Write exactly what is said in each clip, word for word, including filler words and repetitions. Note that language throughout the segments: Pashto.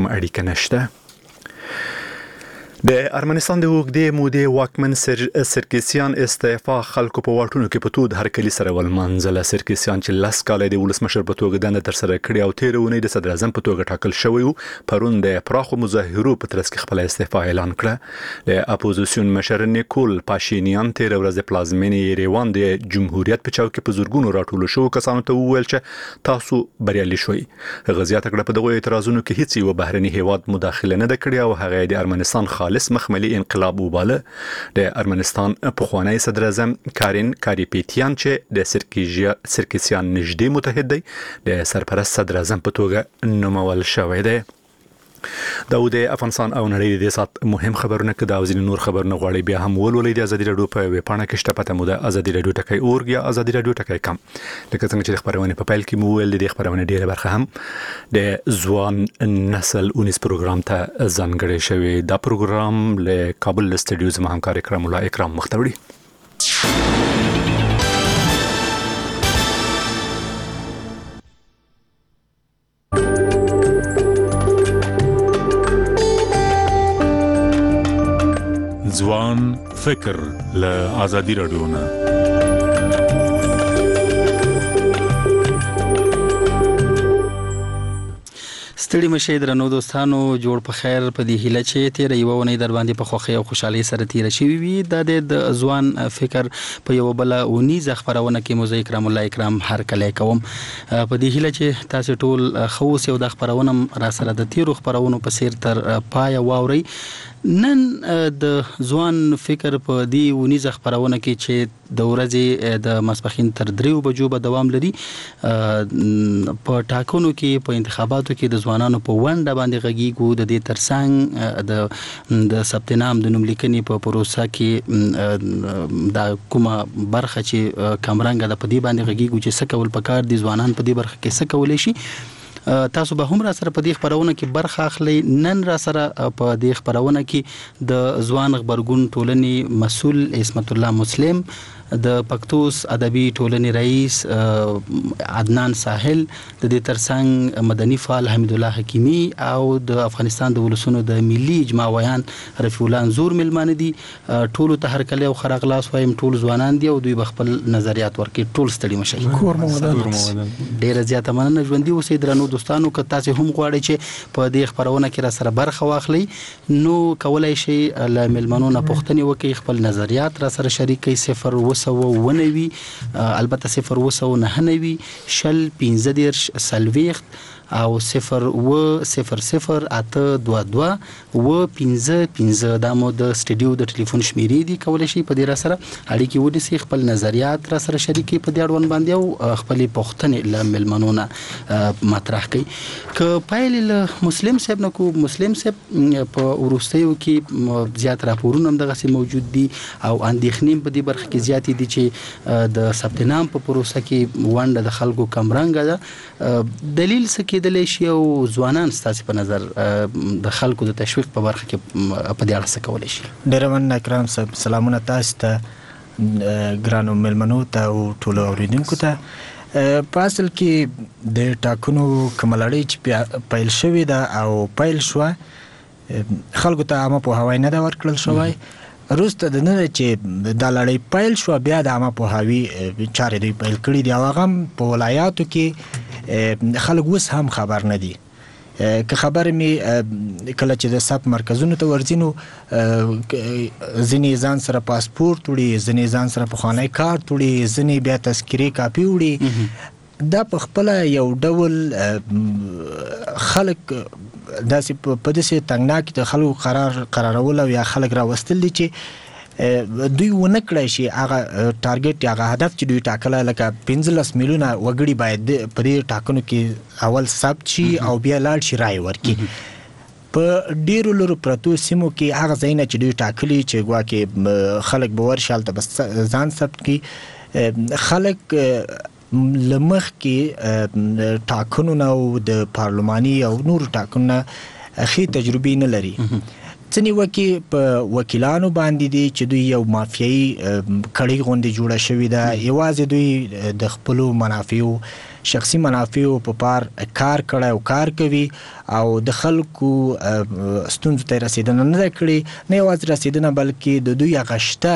کوم اړیکه نشته. د ارمنستان د اوږدې مودې واکمن سر سرکسیان استعفا خلکو په واټونو کې په تود هرکلي سره ولمنځله. سرکسیان چې لس کاله د ولسمشر په توګه دنده ترسره کړې او تېره اونۍ د صدر اعظم په توګه ټاکل شوی و، پرون د پراخو مظاهرو په ترڅ کې خپله استعفا اعلان کړه. د اپوزیسیون مشر نیکول پاشینیان تېره ورځ د پلازمینې یریوان د جمهوریت په چوک کې په زرګونو راټولو شوو کسانو ته وویل چې تاسو بریالي شوئ. هغه زیاته کړه په دغو اعتراضونو کې هیڅ یو بهرني هیواد مداخله نه ده کړې او هغه د ارمنستان خالص مخملي انقلاب وباله. د ارمنستان پخوانی صدر اعظم کارین کاریپیتیان چې د سرکسیان نږدې متحد دی، د سرپرست صدر اعظم په توګه نومول شوی دی. دا و د افغانستان او نړۍ د سات مهم خبرونه کې د ځینې نور خبرونه غواړي بیا هم ولولئ د ازادي راډیو په ویب پاڼه کې شته، پته مو د ازادي راډیو ټکی اورګ یا ازادي راډیو ټکی کم. لکه څنګه چې د خبرونې په پیل کې مو ویل د خبرونې ډیره برخه هم د ځوان نسل اونیس پروګرام ته ځانګړی شوی. دا پروګرام له کابل استډیو زما همکار اکرام الله اکرام مختوړي. ځوان فکر له ازادي راډیو نه. ستړي مشه درنو دوستانو، جوړ په خیر په دې هیله چې تیر یو ونی در باندې په خوخي او خوشحالي سره تیر شي وي. د د ځوان فکر په یو بل اونی ز خبرونه کې مو اکرام الله اکرام هر کله کوم په دې هیله چې تاسو ټول خووس یو د خبرونه را سره د تیر خبرونو په سیر تر پای واوري. نن د ځوان فکر په دې ونی ز خبرونه کې چې د ورځې د مسپخین تر دریو بجو به دوام لري. په ټاکنو کې په انتخاباتو کې د ځوانانو په ونډه باندې غږیږو. د دې ترڅنګ د د ثبت نام د نوملیکنې په پروسه کې د کومه برخه چې کمرنګ د پدی باندې غږیږو چې څه کول پکار دي ځوانان په دې برخه کې څه کولای شي. تاسو به هم را سره په دې خبرونه کې برخه اخلي. نن را سره په دې خبرونه کې د ځوان خبرګون ټولنې مسؤل عصمت الله مسلم، د پښتوس ادبي ټولنې رئیس عدنان ساحل، د دې ترڅنګ مدني فعال حمید الله حکیمی او د افغانستان د ولسونو د ملي اجماع ویان رفیع الله انزور ملمانه دي. ټول ته هر کله او خراغلاس وایم، ټول ځوانان دي او دوی بخپل نظریات ورکړي. ټول ستړي مشي کور مودن ډیره زیاته مننه ژوندۍ اوسئ درنو دوستانو. که تاسو هم غواړئ چې په دې خبرونه کې را سره برخه واخلئ نو کولای شئ له ملمنو نه پوښتنې وکړئ، خپل نظریات را سره شریک کړئ. صفر وسو ونوي البته صفر وسو نه نوي شل پنځه دیرش سلويخت او صفر و صفر صفر اته دوه دوه و پنځه پنځه دا مو د سټډیو د ټلیفون شمیرې دي. کولای شي په دې را سره اړیکې ونیسئ، خپل نظریات را سره شریکي په دې اړوند باندې او خپل پوښتنې له ملمنو نه مطرح کړئ. که پایل له مسلم صاحب نه کو مسلم صاحب په ورستیو کې زیات راپورونه هم دغه موجود دي او اندېښنې په دې برخه کې زیاتې دي چې د ثبت نام په پروسه کې ونډه د خلکو کمرنګه ده. دلیل څه کېدلی شي او ځوانان ستاسو په نظر د خلکو د تشویق په برخه کې په دې اړه څه کولی شي؟ ډېره مننه اکرام صاحب. سلامونه تاسو ته ګرانو مېلمنو ته او ټولو اورېدونکو ته. په اصل کې د ټاکنو کومه لړۍ چې پیل شوې ده او پیل شوه خلکو ته عامه پوهاوی نه ده ورکړل شوی. وروسته د نه چې دا لړۍ پیل شوه بیا د عامه پوهاوي چارې دوی پیل کړي دي او هغه هم په ولایاتو کې خلک اوس هم خبر نه دي. که خبر می کله چې د ثبت مرکزونو ته ورځي نو ځینې ځان سره پاسپورت وړي، ځینې ځان سره پخوانی کارت وړي، ځینې بیا تذکرې کاپي وړي. دا په خپله یو ډول خلک داسې په داسې تنګناک د خلکو قرار قرارول او یا خلک راوستل دي چې دوی ونه کړی شي هغه ټارګټ یا هغه هدف چې دوی ټاکلی لکه پنځلس میلیونه وګړي باید په دې ټاکنو کې اول ثبت شي او بیا لاړ شي رای ورکړي. په ډیرو لرو پرتو سیمو کې هغه ځایونه چې دوی ټاکلي چې ګواکې خلک به ورشي هلته به ځان ثبت کړي. خلک لمخ کې ټاکنو نه او د پارلماني او نورو ټاکنو نه ښې تجربې نه لري. ځینې وکې په وکیلانو باندې دي چې دوی یو مافیایي کړۍ غوندې جوړه شوې ده. یوازې دوی د خپلو منافعو شخصي منافع په پار کار کړی او کار کوي او د خلکو ستونزو ته رسیدنه نه کړي، نه یوازې رسیدنه بلکې د دوی غشته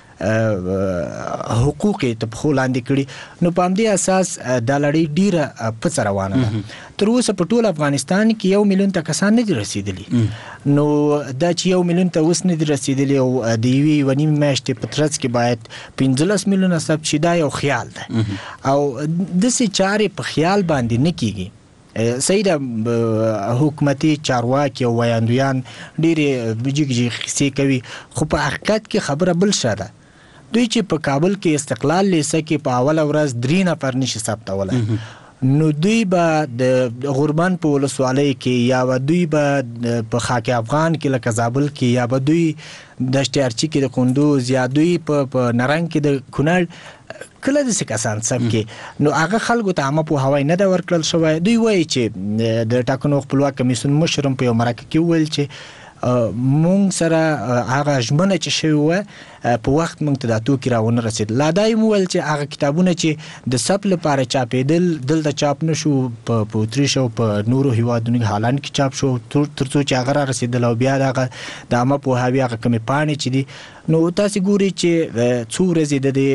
حقوق ته په لاندې کړي. نو په همدې اساس دا لړۍ ډیره پڅ روانه ده. تر اوسه په ټول افغانستان کې یو میلیون ته کسان نه دي رسیدلي. نو دا چې یو میلیون ته اوس نه دي رسیدلي او د یوې یوه نیمې میاشتې په ترڅ کې باید پنځلس میلیونه ثبت شي، دا یو خیال ده او داسې چارې په خیال باندې نه کیږي. صحیح ده حکومتي چارواکي او ویاندویان ډېرې جګ جګ کیسې کوي، خو په حقیقت کې خبره بل شه ده. دوی چې په کابل کې استقلال لیسه کې په اوله ورځ درې نفر نشي ثبتولی، نو دوی به د غوربند په ولسوالۍ کې یا به دوی به په خاک افغان کې لکه زابل کې یا به دوی دشت ارچي کې د کندوز یا دوی په نرنګ کې د کونړ کله داسې کسان ثبت کې، نو هغه خلکو ته عامه پوهاوی نه ده ورکړل شوی. دوی وایي چې د ټاکنو خپلواک کمیسیون مشر هم په یو مرکه کې وویل چې مونږ سره هغه ژمنه چې شوې وه په وخت مونږ ته دا توکي راونه رسېد. لا دا یې وویل چې هغه کتابونه چې د ثبت لپاره چاپېدل دلته چاپ نه شو، په اتریش او په نورو هیوادونو کې هالند کې چاپ شو تر څو چې هغه را رسېدل او بیا د هغه د عامه پوهاوي هغه کمې پاڼې چې دي. نو تاسې ګورئ چې څو ورځې د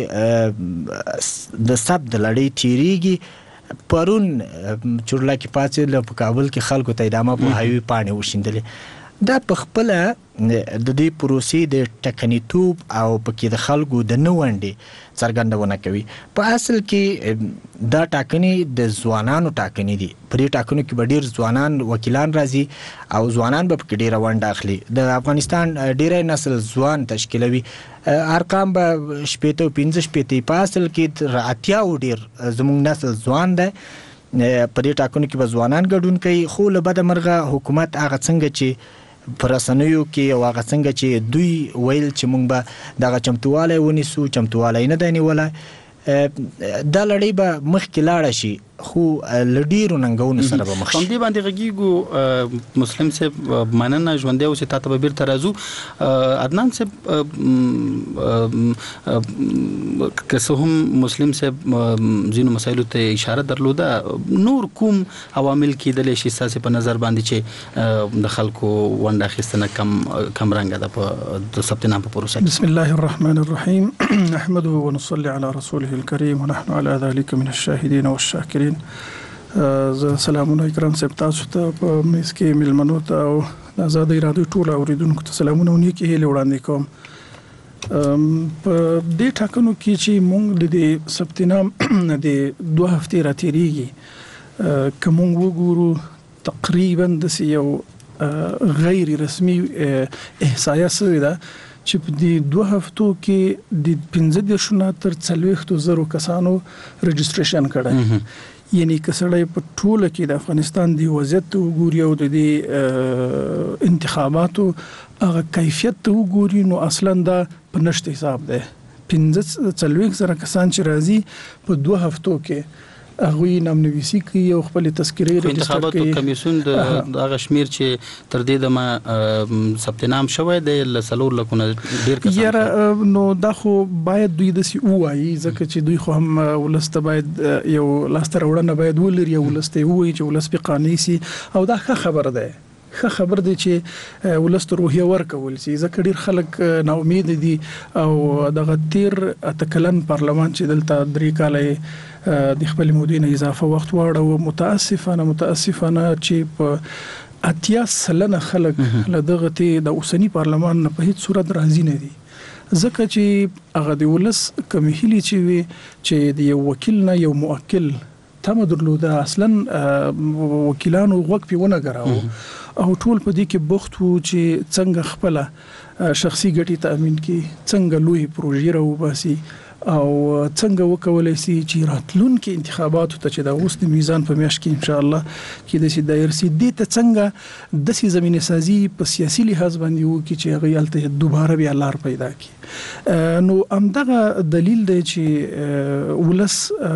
دې د ثبت د لړۍ تېرېږي. پرون چورلکې پاڅېدل په کابل کې خلکو ته د عامه پوهاوي پاڼې وشیندلې. دا په خپله د دې پروسې د ټکنیتوب او پکې د خلکو د نه ونډې څرګندونه کوي. په اصل کې دا ټاکنې د ځوانانو ټاکنې دي. په دې ټاکنو کې به ډېر ځوانان وکیلان راځي او ځوانان به پکې ډېره ونډه اخلي. د افغانستان ډېری نسل ځوان تشکیلوي، ارقام به شپېته او پنځه شپېته، په اصل کې تر اتیاو ډېر زموږ نسل ځوان دی. په دې ټاکنو کې به ځوانان ګډون کوي، خو له بده مرغه حکومت هغه څنګه چې په رسنیو کې او هغه څنګه چې دوی ویل چې موږ به دغه چمتوالی ونیسو، چمتوالی نه دی نیولی. دا لړۍ به مخکې لاړه شي خو له ډېرو ننګونو سره به مخ شي. همدې باندې غږیږو مسلم صاحب، مننه ژوندی اوسې، تا ته به بیرته راځو. عدنان صاحب، که څه هم مسلم صاحب ځینو مسایلو ته اشاره درلوده، نور کوم عوامل کېدلی شي ستاسې په نظر باندې چې د خلکو ونډه اخیستنه کم کم رنګه ده په د ثبت نام په پروسه کې؟ بسم الله الرحمن الرحیم، نحمده ونصلي على رسوله الكريم ونحن على ذلك من الشاهدين والشاكرين. زه سلامونه اکرام صاحب تاسو ته په میز کې مېلمنو ته او د ازادۍ راډیو ټولو اوریدونکو ته سلامونه او نیکې هیلې وړاندې کوم. په دې ټاکنو کې چې موږ د دې ثبت نام د دوه هفتې راتېرېږي، که موږ وګورو تقریبا داسې یو غیر رسمي احصایه سوې ده چې په دې دوه هفتو کې د پنځه دېرشو نه تر څلوېښتو زرو کسانو رجسټریشن کړی. یعنی که سړی په ټوله کې د افغانستان د وضعیت وګوري او د دې انتخاباتو هغه کیفیت ته وګوري، نو اصلا دا په نشت حساب دی. پنځه څلوېښت زره کسان چې راځي په دوه هفتو کې هغوی نامنویسي کوي او خپل تذکرې رجسټر کوي. انتخاباتو کمیسیون د هغه شمیر چې تر دې دمه ثبت نام شوی دی له څلور لکونه ډېر کسان یاره، نو دا خو باید دوی داسې ووایي، ځکه چې دوی خو هم ولس ته باید یو لاسته راوړنه باید ولري، یو ولس ته ووایي چې ولس پې قانع سي، او دا ښه خبر دی. ښه خبر دی چې ولس ته روحیه ورکول سي، ځکه ډېر خلک ناامید دي او دغه تیر اته کلن پارلمان چې دلته درې کاله د خپل مودې نه اضافه وخت واړه، متاسفانه متاسفانه چې په اتیا سلنه خلک له دغه ته د اوسنی پارلمان نه په هیڅ صورت راضي نه دي، ځکه چې هغه د ولس کوم هیلې چې وي چې د یو وکیل نه یو موکل تمه درلوده، اصلا وکیلانو غوږ پې ونه ګراوه او ټول په دې کې بوخت وو چې څنګه خپله شخصي ګټې تأمین کړي، څنګه لوی پروژې راوباسي او څنګه وکولای شي چې راتلونکي انتخاباتو ته چې د اوس د میزان په میاشت کې ان شاء الله کې د سي دایر سي دې ته څنګه د سي زمينه سازي په سیاسي لحاظ باندې وو کې چې هغه الته دوباره بیا لار پیدا کړي. نو همدغه دلیل دی چې ولس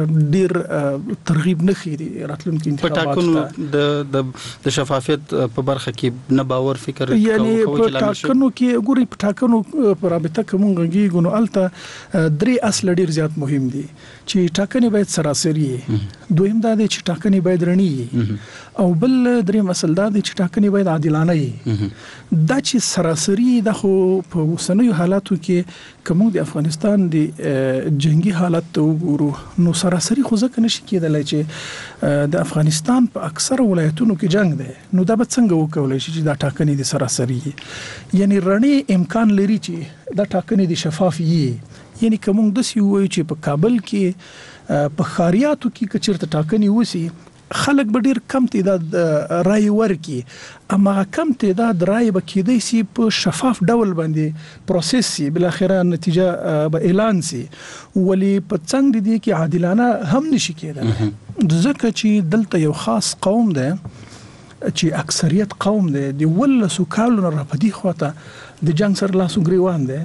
ډیر ترغیب نه خېری راتلونکي انتخاباتو ته د د شفافیت په برخه کې نه باور فکر کوي. یعنی په ټاکنو کې ګوري په ټاکنو په رابطه کوم غږیږي نو الته درې لاس لډیر زیات مهم دي چې ټاکنې باید سراسري دویم دا دی چې ټاکنې باید رڼي او بل درې مسل دا دی چې ټاکنې باید عادلانه وي دا چې سراسري د خو په اوسنیو حالاتو کې کوم د افغانستان د جنگي حالت ته وګورو نو سراسري خو ځکه نشي کېدلای چې د افغانستان په اکثر ولایتونو کې جنگ دی نو دا به څنګه وکولای شي چې دا ټاکنې د سراسري یعنی رڼي امکان لري چې دا ټاکنې د شفاف وي یعنی کوم د سی وایي چې په کابل کې په خاریاتو کې کچرته ټاکنې وسی خلک به ډیر کم تعداد رای ورکي اما کم تعداد رای به کېدای شي په شفاف ډول باندې پروسس سي بل اخره نتیجه به اعلان سي ولی په څنګه دي کې عادلانه هم نشي کېدای ځکه چې دلته یو خاص قوم دی چې اکثریت قوم دی د ولسو کالو نه راپدي خواته د جنگ سره لاسو گریوان دی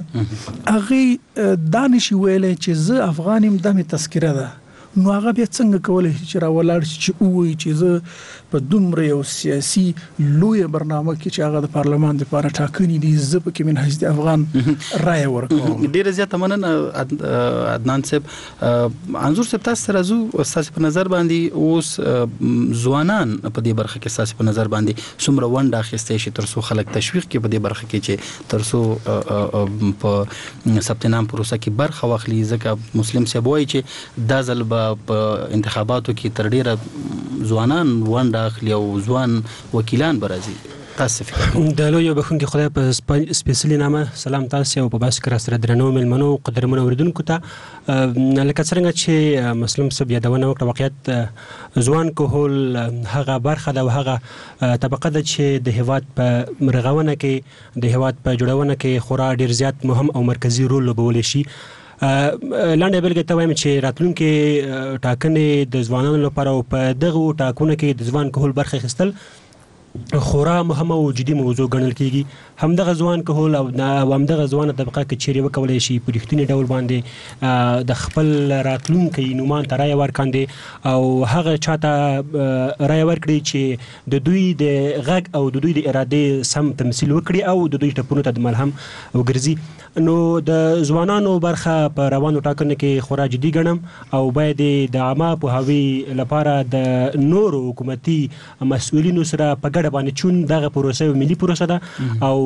هغه دانش ویلې چې زه افغانیم د می تذکره ده نو هغه بیا څنګه کولای شي چې راولاړ شي چې وایي چې زه په دومره یو سیاسي لوی برنامه کې چې هغه د پارلمان لپاره ټاکنې دي زه پکې من حیث د افغان رای ورکوم ډیره زیاته مننه عدنان صاحب انظور صاحب تاسو سره زو تاسو په نظر باندې اوس ځوانان په دې برخه کې تاسو په نظر باندې څومره ونډه اخیستې شي ترڅو خلک تشویق کې په دې برخه کې چې ترڅو په ثبت نام پروسه کې برخه واخلي ځکه مسلم صاحب وایي چې دا ځل په انتخاباتو کې تر ډیره ځوانان ونډه اخلي او ځوان وکیلان برازي تاسو فکر د لوی بخون کې خدای په سپیشلی نامه سلام تاسو او په باس کرا سره درنو ملمنو قدرمنو اوریدونکو ته لکه څنګه چې مسلم صاحب یادونه وکړه واقعیت ځوان کهول هغه برخه ده او هغه طبقه ده چې د هیواد په رغونه کې د هیواد په جوړونه کې خورا ډیر زیات مهم او مرکزی رول لوبولی شي لاندې بلګه ته وایم چې راتلونکي ټاکنې د ځوانانو لپاره او په دغه ټاکنو کې د ځوان کهول برخه اخیستل خورا مهمه او جدي موضوع ګڼل کېږي همدغه ځوان کهول او همدغه ځوانه طبقه کې چیرې وکولی شي په رښتیني ډول باندې د خپل راتلونکي نومان ته رایه ورکاندې او هغه چاته رایه ورکړي چې د دوی د غږ او د دوی د ارادې سم تمثیل وکړي او د دوی ټپونو ته د ملهم وګرځي نو د ځوانانو برخه په روانو ټاکنو کې خورا جدي ګڼم او باید د عامه پوهاوي لپاره د نورو حکومتي مسؤلینو سره په ګډه باندې چون دغه پروسه یو ملي پروسه ده او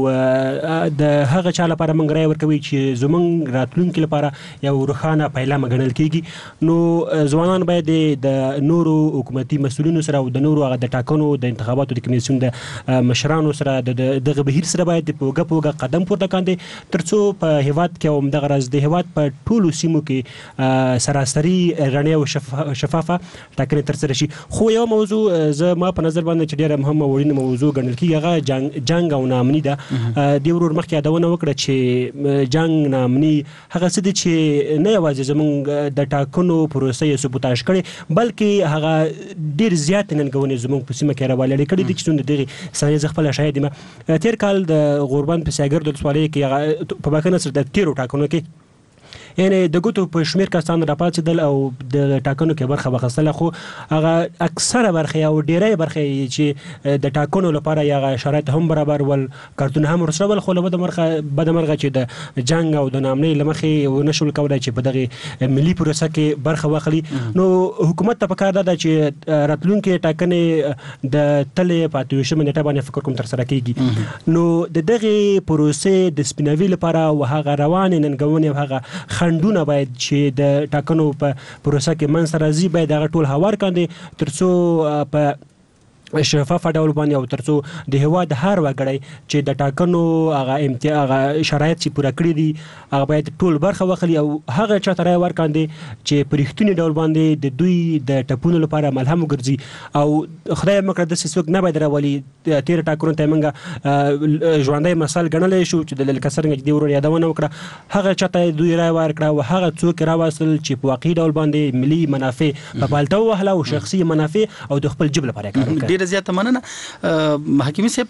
د هغه چا لپاره موږ رایه ورکوي چې زموږ راتلونکي لپاره یو روښانه پیلامه ګڼل کېږي نو ځوانان باید د نورو حکومتي مسؤلینو سره او د نورو هغه د ټاکنو د انتخاباتو د کمیسیون د مشرانو سره د دغه بهیر سره باید په اوږه په اوږه قدم پورته کاندي ترڅو په هیواد کې او دغه راز د هیواد په ټولو سیمو کې سراسري رڼې او شفافه ټاکنې ترسره شي خو یو موضوع زه ما په نظر باندې چې ډېره مهمه وړینه موضوع ګڼل کېږي هغه جنګ جنګ او ناامني ده دې ورور مخکې یادونه وکړه چې جنګ ناامني هغه څه دي چې نه یوازې زموږ د ټاکنو پروسه یې سبوتاژ کړې بلکې هغه ډېر زیات ننګونې زموږ په سیمه کې راواللې کړي دي چې څومره دغې ثانیې زه خپله شاهد یم تېر کال د غوربند په سیاګرد ولسوالۍ کې هغه په بښنه سره د تېرو ټاکنو کې یعنی د ګوتو په شمیر کسان راپاتېدل او د ټاکنو کې برخه واخیستله خو هغه اکثره برخې او ډېری برخې چې د ټاکنو لپاره یې هغه شرایط هم برابر ول کارتونه هم ورسره ول خو له بده مرغه چې د جنګ او د ناامنۍ له مخې ونه شول کولی چې په دغې ملي پروسه کې برخه واخلي نو حکومت ته پکار ده چې راتلونکي ټاکنې د تلې په اته ویشتمه نیټه باندې فکر کوم ترسره کېږي نو د دغې پروسې د سپینوي لپاره او هغه روانې ننګونې او هغه خنډونه باید چې د ټاکنو په پروسه کې منځته راځي باید هغه ټول هوار کاندي ترڅو په شفاف ډول باندې او ترڅو د هیواد هر وګړی چې د ټاکنو هغه امتیاز هغه شرایط چې پوره کړی دي هغه باید ټول برخه واخلي او هغه چاته رایه ورکاندي چې په رښتیني ډول باندې د دوی د ټپونو لپاره ملهم وګرځي او خدای مکړه داسې څوک نه باید راولي تېر ټاکنو ته موږ ژوندی مثال ګڼلی شو چې د لکه څرنګه چې دې ورور یادونه وکړه هغه چاته دوی رایه ورکړه او هغه څوک راوستل چې په واقعي ډول باندې ملي منافع په پالته ووهله او شخصي منافع او د خپل جیب لپاره کار وکړه زیاته مننه حکیمي صاحب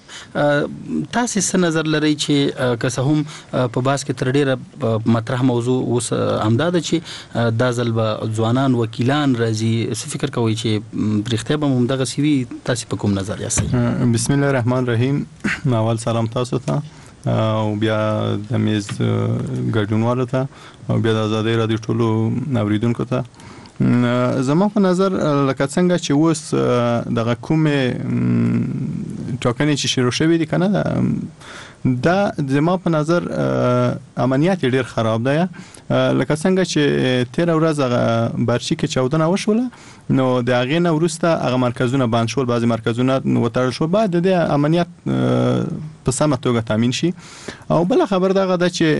تاسو څه نظر لرئ چې که څه هم په باس کې تر ډیره مطرح موضوع اوس همدا ده چې دا ځل به ځوانان وکیلان راځي څه فکر کوئ چې رښتیا به همدغسې وي تاسو په کوم نظر یاست؟ بسم الله الرحمن الرحیم اول سلام تاسو ته او بیا د میز ګډونوالو ته او بیا د آزادۍ رادیو ټولو اوریدونکو ته. زما په نظر لکه څنګه چې اوس دغه کومې ټاکنې چې شروع شوې دي کنه دا زما په نظر امنیت ډیر خراب دی. لکه څنګه چې تیر ورځ هغه برشي کې چودنه وشوله نو د هغې نه وروسته هغه مرکزونه بند شول، بعضې مرکزونه وتړل شول، باید د دې امنیت په سمه توګه تامین شي. او بله خبر دغه ده چې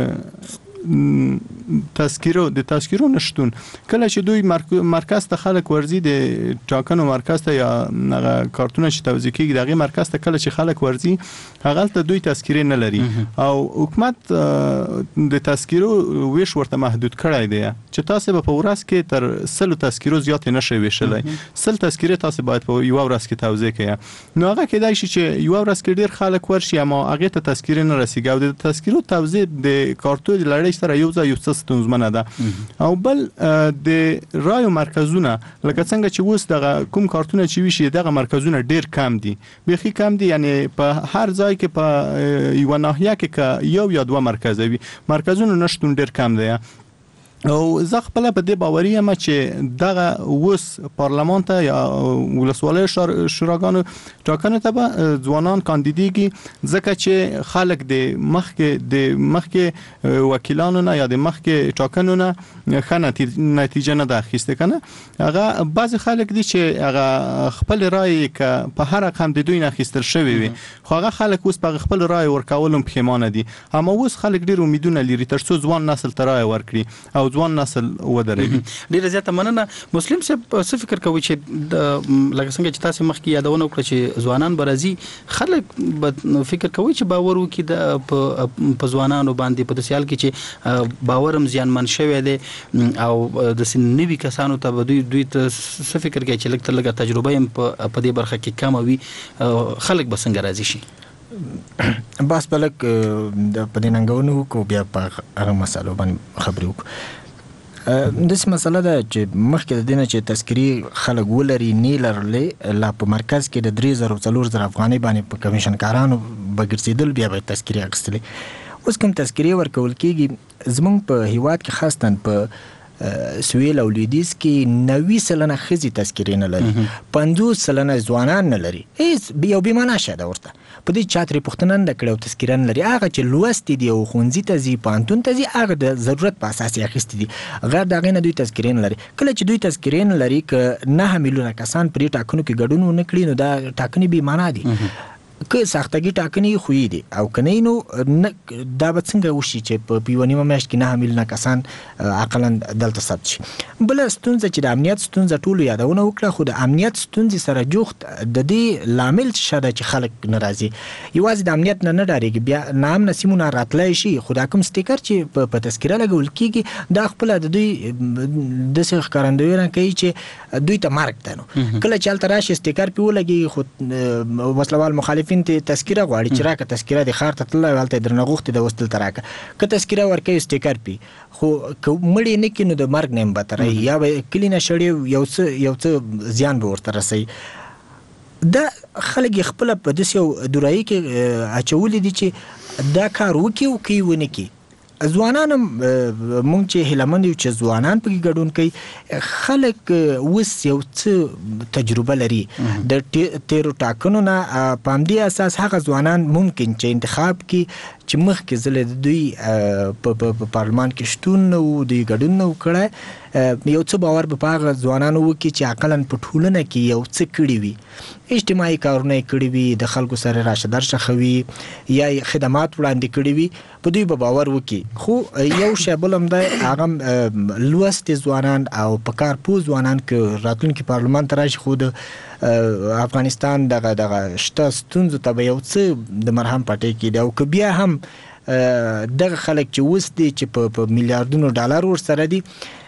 تذکیرو د تذکیرو نشتون کله چې دوی مرکز ته خلک ورزي د ټاکنو مرکز ته یا هغه کارتونه چې توزیع کیږي دغه مرکز ته کله چې خلک ورزي هغه ته دوی تذکیره نه لري او حکومت د تذکیرو ویش ورته محدود کړی دی چې تاسو په ورځ کې تر سلو تذکیرو زیات نه شي ویشلای. سل تذکیره تاسو باید په یو ورځ کې توزیع کړئ. نو هغه کېدای شي چې یو ورځ کې ډیر خلک ورشي اما هغه ته تذکیره نه رسیږي او د تذکیرو توزیع د کارتو د لړۍ سره یو ځای یو څه ستونزمنه ده. او بل د رایو مرکزونه لکه څنګه چې اوس دغه کوم کارتونه چې ویشي دغه مرکزونه ډیر کم دي، بيخي کم دي، یعنی په هر ځای کې په یو ناحیه کې یو یا دوه مرکز وي، مرکزونه نشټون ډیر کم دي. او زه خپل په دې باوري یم چې دغه اوس پارلمان ته یا ولسوالۍ شوراګانو ټاکنو ته به ځوانان کاندیدېږي ځکه چې خلک د مخکې د مخکې وکیلانو نه یا د مخکې ټاکنو نه ښه نتیجه نه ده اخیستې کنه. هغه بعضې خلک دي چې هغه خپل رای که په هر رقم د دوی نه اخیستل شوی وي خو هغه خلک اوس په خپل رای ورکولو پښیمانه دي. اما اوس خلک ډېر امیدونه لري تر څو ځوان نسل ته رای ورکړي او ځوان نسل ودرېږي. ډیره زیاته مننه. مسلم صاحب څه فکر کوي چې لکه څنګه چې تاسو مخکې یادونه وکړه چې ځوانان برازي خلک فکر کوي چې باور وکړي د په ځوانانو باندې په دسیال کې چې باورم زیانمن شوی دی او د سنوي کسانو ته دوی دوی ته څه فکر کوي چې لکه لږه تجربه هم په دې برخه کې کم وي خلک به څنګه راضي شي؟ بس بلک د پدیننګونو کو بیا په هغه مسالو باندې خبرې وکړو. د څه مسله ده چې مخکې د دینه چې تذکری خلک ولري نه لرلې لا په مرکز کې د درې زره څلور زره افغاني باندې په کمیشن کارانو بغرسیدل بیا به تذکری اخیستلې. اوس کوم تذکری ورکول کېږي زمونږ په هیواد کې خاصتاً په سویل او لویدیځ کې نوي سلنه ښځې تذکرې نه لري، پنځوس سلنه ځوانان نه لري. هیڅ یو بېمعنا شی ده ورته په دې چا ترې پوښتنه نه کړې او تذکره نه لري. هغه چې لوستي دي او ښوونځي ته ځي پوهنتون ته ځي هغه د ضرورت په اساس یې اخیستي دي، غیر د هغې نه دوی تذکرې نه لري. کله چې دوی تذکرې نه لري که نهه میلیونه کسان په دې ټاکنو کې ګډون ونه کړي نو دا ټاکنې بېمعنا دي. که سختګي ټاکنې خوې دي او که نه نو دا به څنګه وشي چې په یوه نیمه میاشت کې نهه میلیونه کسان عقلا دلته ثبت شي. بله ستونزه چې د امنیت ستونزه ټولو یادونه وکړه خو د امنیت ستونزې سره جوخت د دې لامل څه ده چې خلک نه راځي. یوازې د امنیت نه نه ډارېږي، بیا ناامنه سیمونه راتلی شي خو دا کوم سټیکر چې په تذکره لګول کېږي دا خپله د دوی داسې ښکارندویي نه کوي چې دوی ته مرګ ده. نو کله چې هلته راشي سټیکر پې ولګېږي خو وسلوال مخالفین ته تذکره غواړي چې راکه تذکره د ښار ته تللی هلته یې درنه غوښتې ده اوس دلته راکه که تذکره ورکوي سټیکر پې خو که مړ یې نه کړي نو د مرګ نه هم بتره یا به کلي نه شړي یو څه یو څه زیان به ورته رسوي. دا خلک یې خپله په داسې یو دورایي کې اچولي دي چې دا کار وکړي او که یې ونه کړي. ځوانان هم مونږ چې هیلهمند یو چې ځوانان پکې ګډون کوي. خلک اوس یو څه تجربه لري د تیرو ټاکنو نه په همدې اساس هغه ځوانان ممکن چې انتخاب کړي چې مخکې ځله د دوی په پارلمان کې شتون نه و دوی ګډون نه و کړی یو څه باور به په هغه ځوانانو وکړي چې عقلاً په ټولنه کې یو څه کړي وي، اجتماعي کارونه یې کړي وي، د خلکو سره راشه درشه ښه وي یا خدمات وړاندې کړي وي، په دوی به باور وکړي. خو یو شی بل هم دی هغه لوستي ځوانان او په کار پوه ځوانان که راتلونکي پارلمان ته راشي خو د افغانستان دغه دغه شته ستونزو ته به یو څه د مرهم پټۍ کېدي او که بیا هم دغه خلک چې اوس دي چې په میلیاردونو ډالر ورسره دي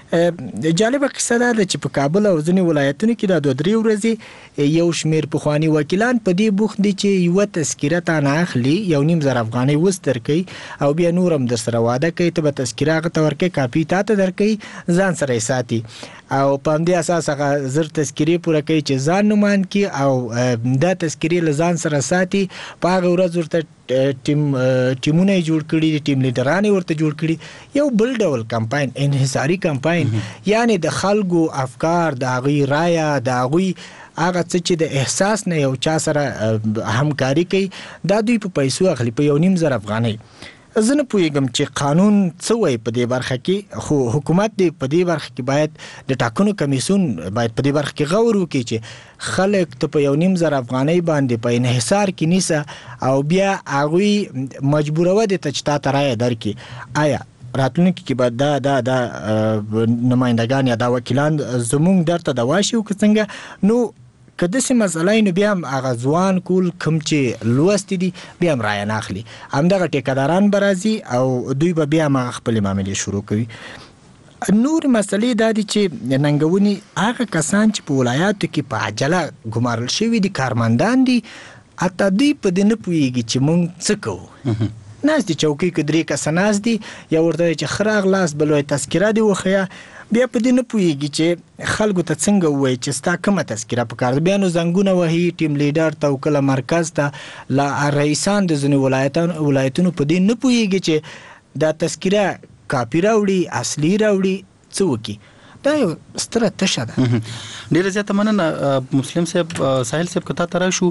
جالبه قصه ده چې په کابل او ځینې ولایتونو کې د دوه درې ورځې یو شمیر پخواني وکیلان په دې بوخت دي چې یو تذکره تا نه اخلي یو نیم زر افغانۍ وستر کوي او بیا نورم در سره واده کوي ته به تذکره هغه ته ورکوي کاپي تا ته درکوي ځان سره یې ساتي او په همدې اساس هغه زر تذکرې پوره کوي چې ځان نومان کړي او دا تذکرې له ځان سره ساتي په هغه ورځ ورته ټیم ټیمونه جوړ کړي دي ټیم لیډران ورته جوړ کړي یو بل ډول کمپاین انحصاري کمپاین یعنی د خلکو افکار د هغوی رایه د هغوی هغه څه چې د احساس نه یو چا سره همکاري کوي دا دوی په پیسو اخلي په یو نیم زر افغانۍ زه نه پوهېږم چې قانون څه وایي په دې برخه کې خو حکومت دې په دې برخه کې باید د ټاکنو کمیسیون باید په دې برخه کې غور وکړي چې خلک ته په یو نیم زر افغانۍ باندې په انحصار کې نیسه او بیا هغوی مجبوروه دې ته چې تا ته رایه درکړي آیا راتلونکي کې به دا دا دا نمایندګان یا دا وکیلان زموږ درته دوا شي او که څنګه نو که داسې مسئله نو بیا هم هغه ځوان کول کوم چې لوستي دي بیا هم رایه نه اخلي همدغه ټیکهداران به راځي او دوی به بیا هم هغه خپلې معاملې شروع کوي نور مسئلې دا دي چې ننګونې هغه کسان چې په ولایاتو کې په عجله ګمارل شوي دي کارمندان دي حتی دوی په دې نه پوهېږي چې موږ څه کوو ناست دي چوکۍ کې درې کسه ناست دي یا ورته چې ښه راغلاست بل وایي تذکره دې وښیه بیا په دې نه پوهېږي چې خلکو ته څنګه ووایي چې ستا کومه تذکره پکار ده بیا نو زنګونه وهي ټیم لیډر ته او کله مرکز ته لا رئیسان د ځینې ولایتونو ولایتونو په دې نه پوهېږي چې دا تذکره کاپي راوړي اصلي راوړي څه وکړي دا یو ستره تشه ده ډیره زیاته مننه مسلم صاحب ساحل صاحب کته تر شو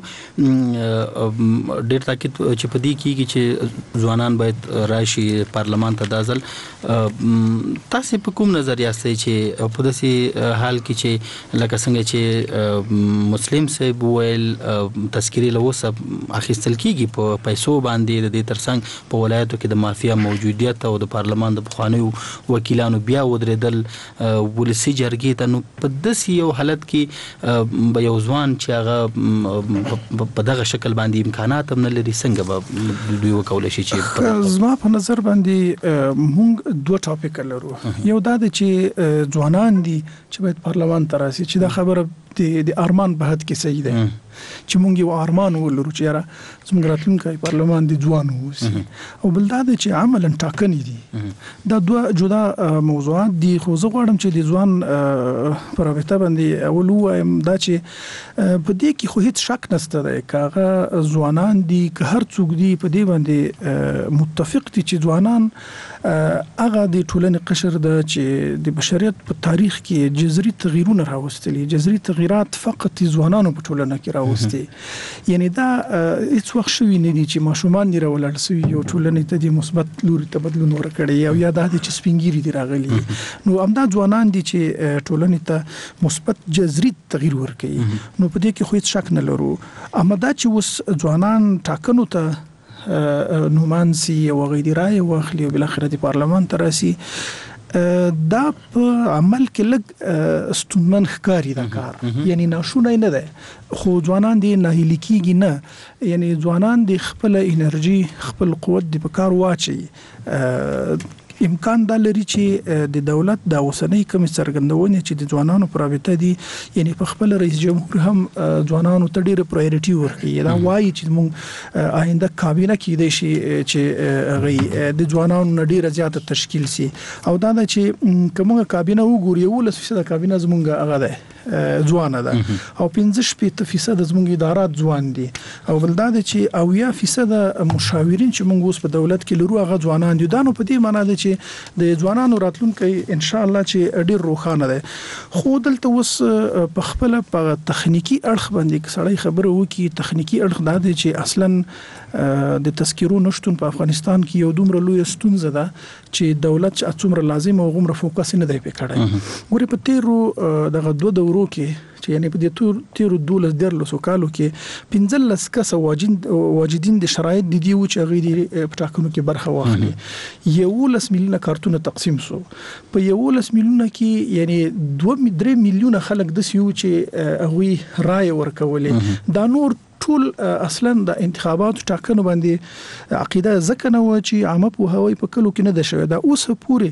ډیر تاکید چې په دې کېږي چې ځوانان باید راشي پارلمان ته دازل تاسو په کوم نظر یاستئ چې په داسې حال کې چې لکه څنګه چې مسلم صاحب ویل تذکری له وسه اخیستل کېږي په پیسو باندې د دې ترڅنګ په ولایتو کې د مافیا موجودیت او د پارلمان د بخوانیو وکیلانو بیا ودرېدل ولسی جرګې ته نو په داسې یو حالت کې به یو ځوان چې هغه په دغه شکل باندې امکانات هم نه لري څنګه به دوی وکولی شي چې زما په نظر باندې موږ دوه ټاپک لرو یو دا دی چې ځوانان دي چې باید پارلمان ته راسي چې دا خبره د ارمان په حد کې صحیح ده چې موږ یو ارمان ولرو چې یاره زموږ راتلونکی پارلمان د ځوان اوسي او بل دا دی چې عملاً ټاکنې دي دا دوه جدا موضوعات دي خو زه غواړم چې د ځوان په رابطه باندې اول ووایم دا چې په دې کې خو هیڅ شک نشته دی که هغه ځوانان دي که هر څوک دي په دې باندې متفق دي چې ځوانان هغه د ټولنې قشر ده چې د بشریت په تاریخ کې جذري تغییرونه راوستلي جذري تغییرات فقط ځوانانو په ټولنه کې راوستي یعنی دا هیڅ وخت شوي نه دي چې ماشومان دي راولاړ سوي یو ټولنې ته د مثبت لوري ته بدلون ورکړي او یا دا دي چې سپین ږیري دي راغلي نو همدا ځوانان دي چې ټولنې ته مثبت جذري تغییر ورکوي نو په دې کې خو هیڅ شک نه لرو اما دا چې اوس ځوانان ټاکنو ته نومانسي او غیر رای واخلي او بل اخر د پارلمان ته راسي دا په عمل کې لګ ستونمن ښکاری دا کار یعنی ناشونه نه ده خو ځوانان دي نه هلي کېږي نه یعنی ځوانان دي خپل انرژي خپل قوت دي په کار واچي امکان دا لري چې د دولت د اوسنۍ کمی څرګندونې چې د ځوانانو پر رابطه دي یعنی په خپل رئیس جمهور هم ځوانانو ته ډیره پرایورټي ورکړي دا وایي چې موږ آینده کابینه کې دی شي چې غي د ځوانانو ډیره زیاته تشکیل سي او دا چې کومه کابینه وګوري ولس فیصد کابینه زمونږ هغه ده ځوان ده او پنځه شپږ فیصد زمونږ ادارات ځوان دي او بل دا چې اویا فیصد مشاورین چې موږ اوس په دولت کې لرو هغه ځوانان دي دا نو په دې معنی ده چې د ځوانانو راتلونکي ان شاء الله چې ډیر روښانه ده خو دلته اوس په خپل په تخنیکی اړخ باندې سړی خبره وکي تخنیکی اړخ دا دی چې اصلا د تذکرو نشټون په افغانستان کې یو دومره لوی ستونزه ده چې دولت چې څومره لازم او غومره فوکس نه دی پکړای ګوري په تیرو دغه دوه دورو کې چې یعنی په دې تور تیرو دولس درلسو کالو کې پنځلس کسه واجد واجدین د شرایط د دی و چې غوړي په ټاکنو کې برخه واخلي یولس میلیونه کارتونه تقسیم سو په یولس میلیونه کې یعنی دوه درې میلیونه خلک د سیو چې هغه رائے ورکولې دا نور ټول اصلا د انتخاباتو ټاکنو باندې عقیده ځکه نه و چې عامه په هوای په کلو کې نه ده شوی دا اوس پورې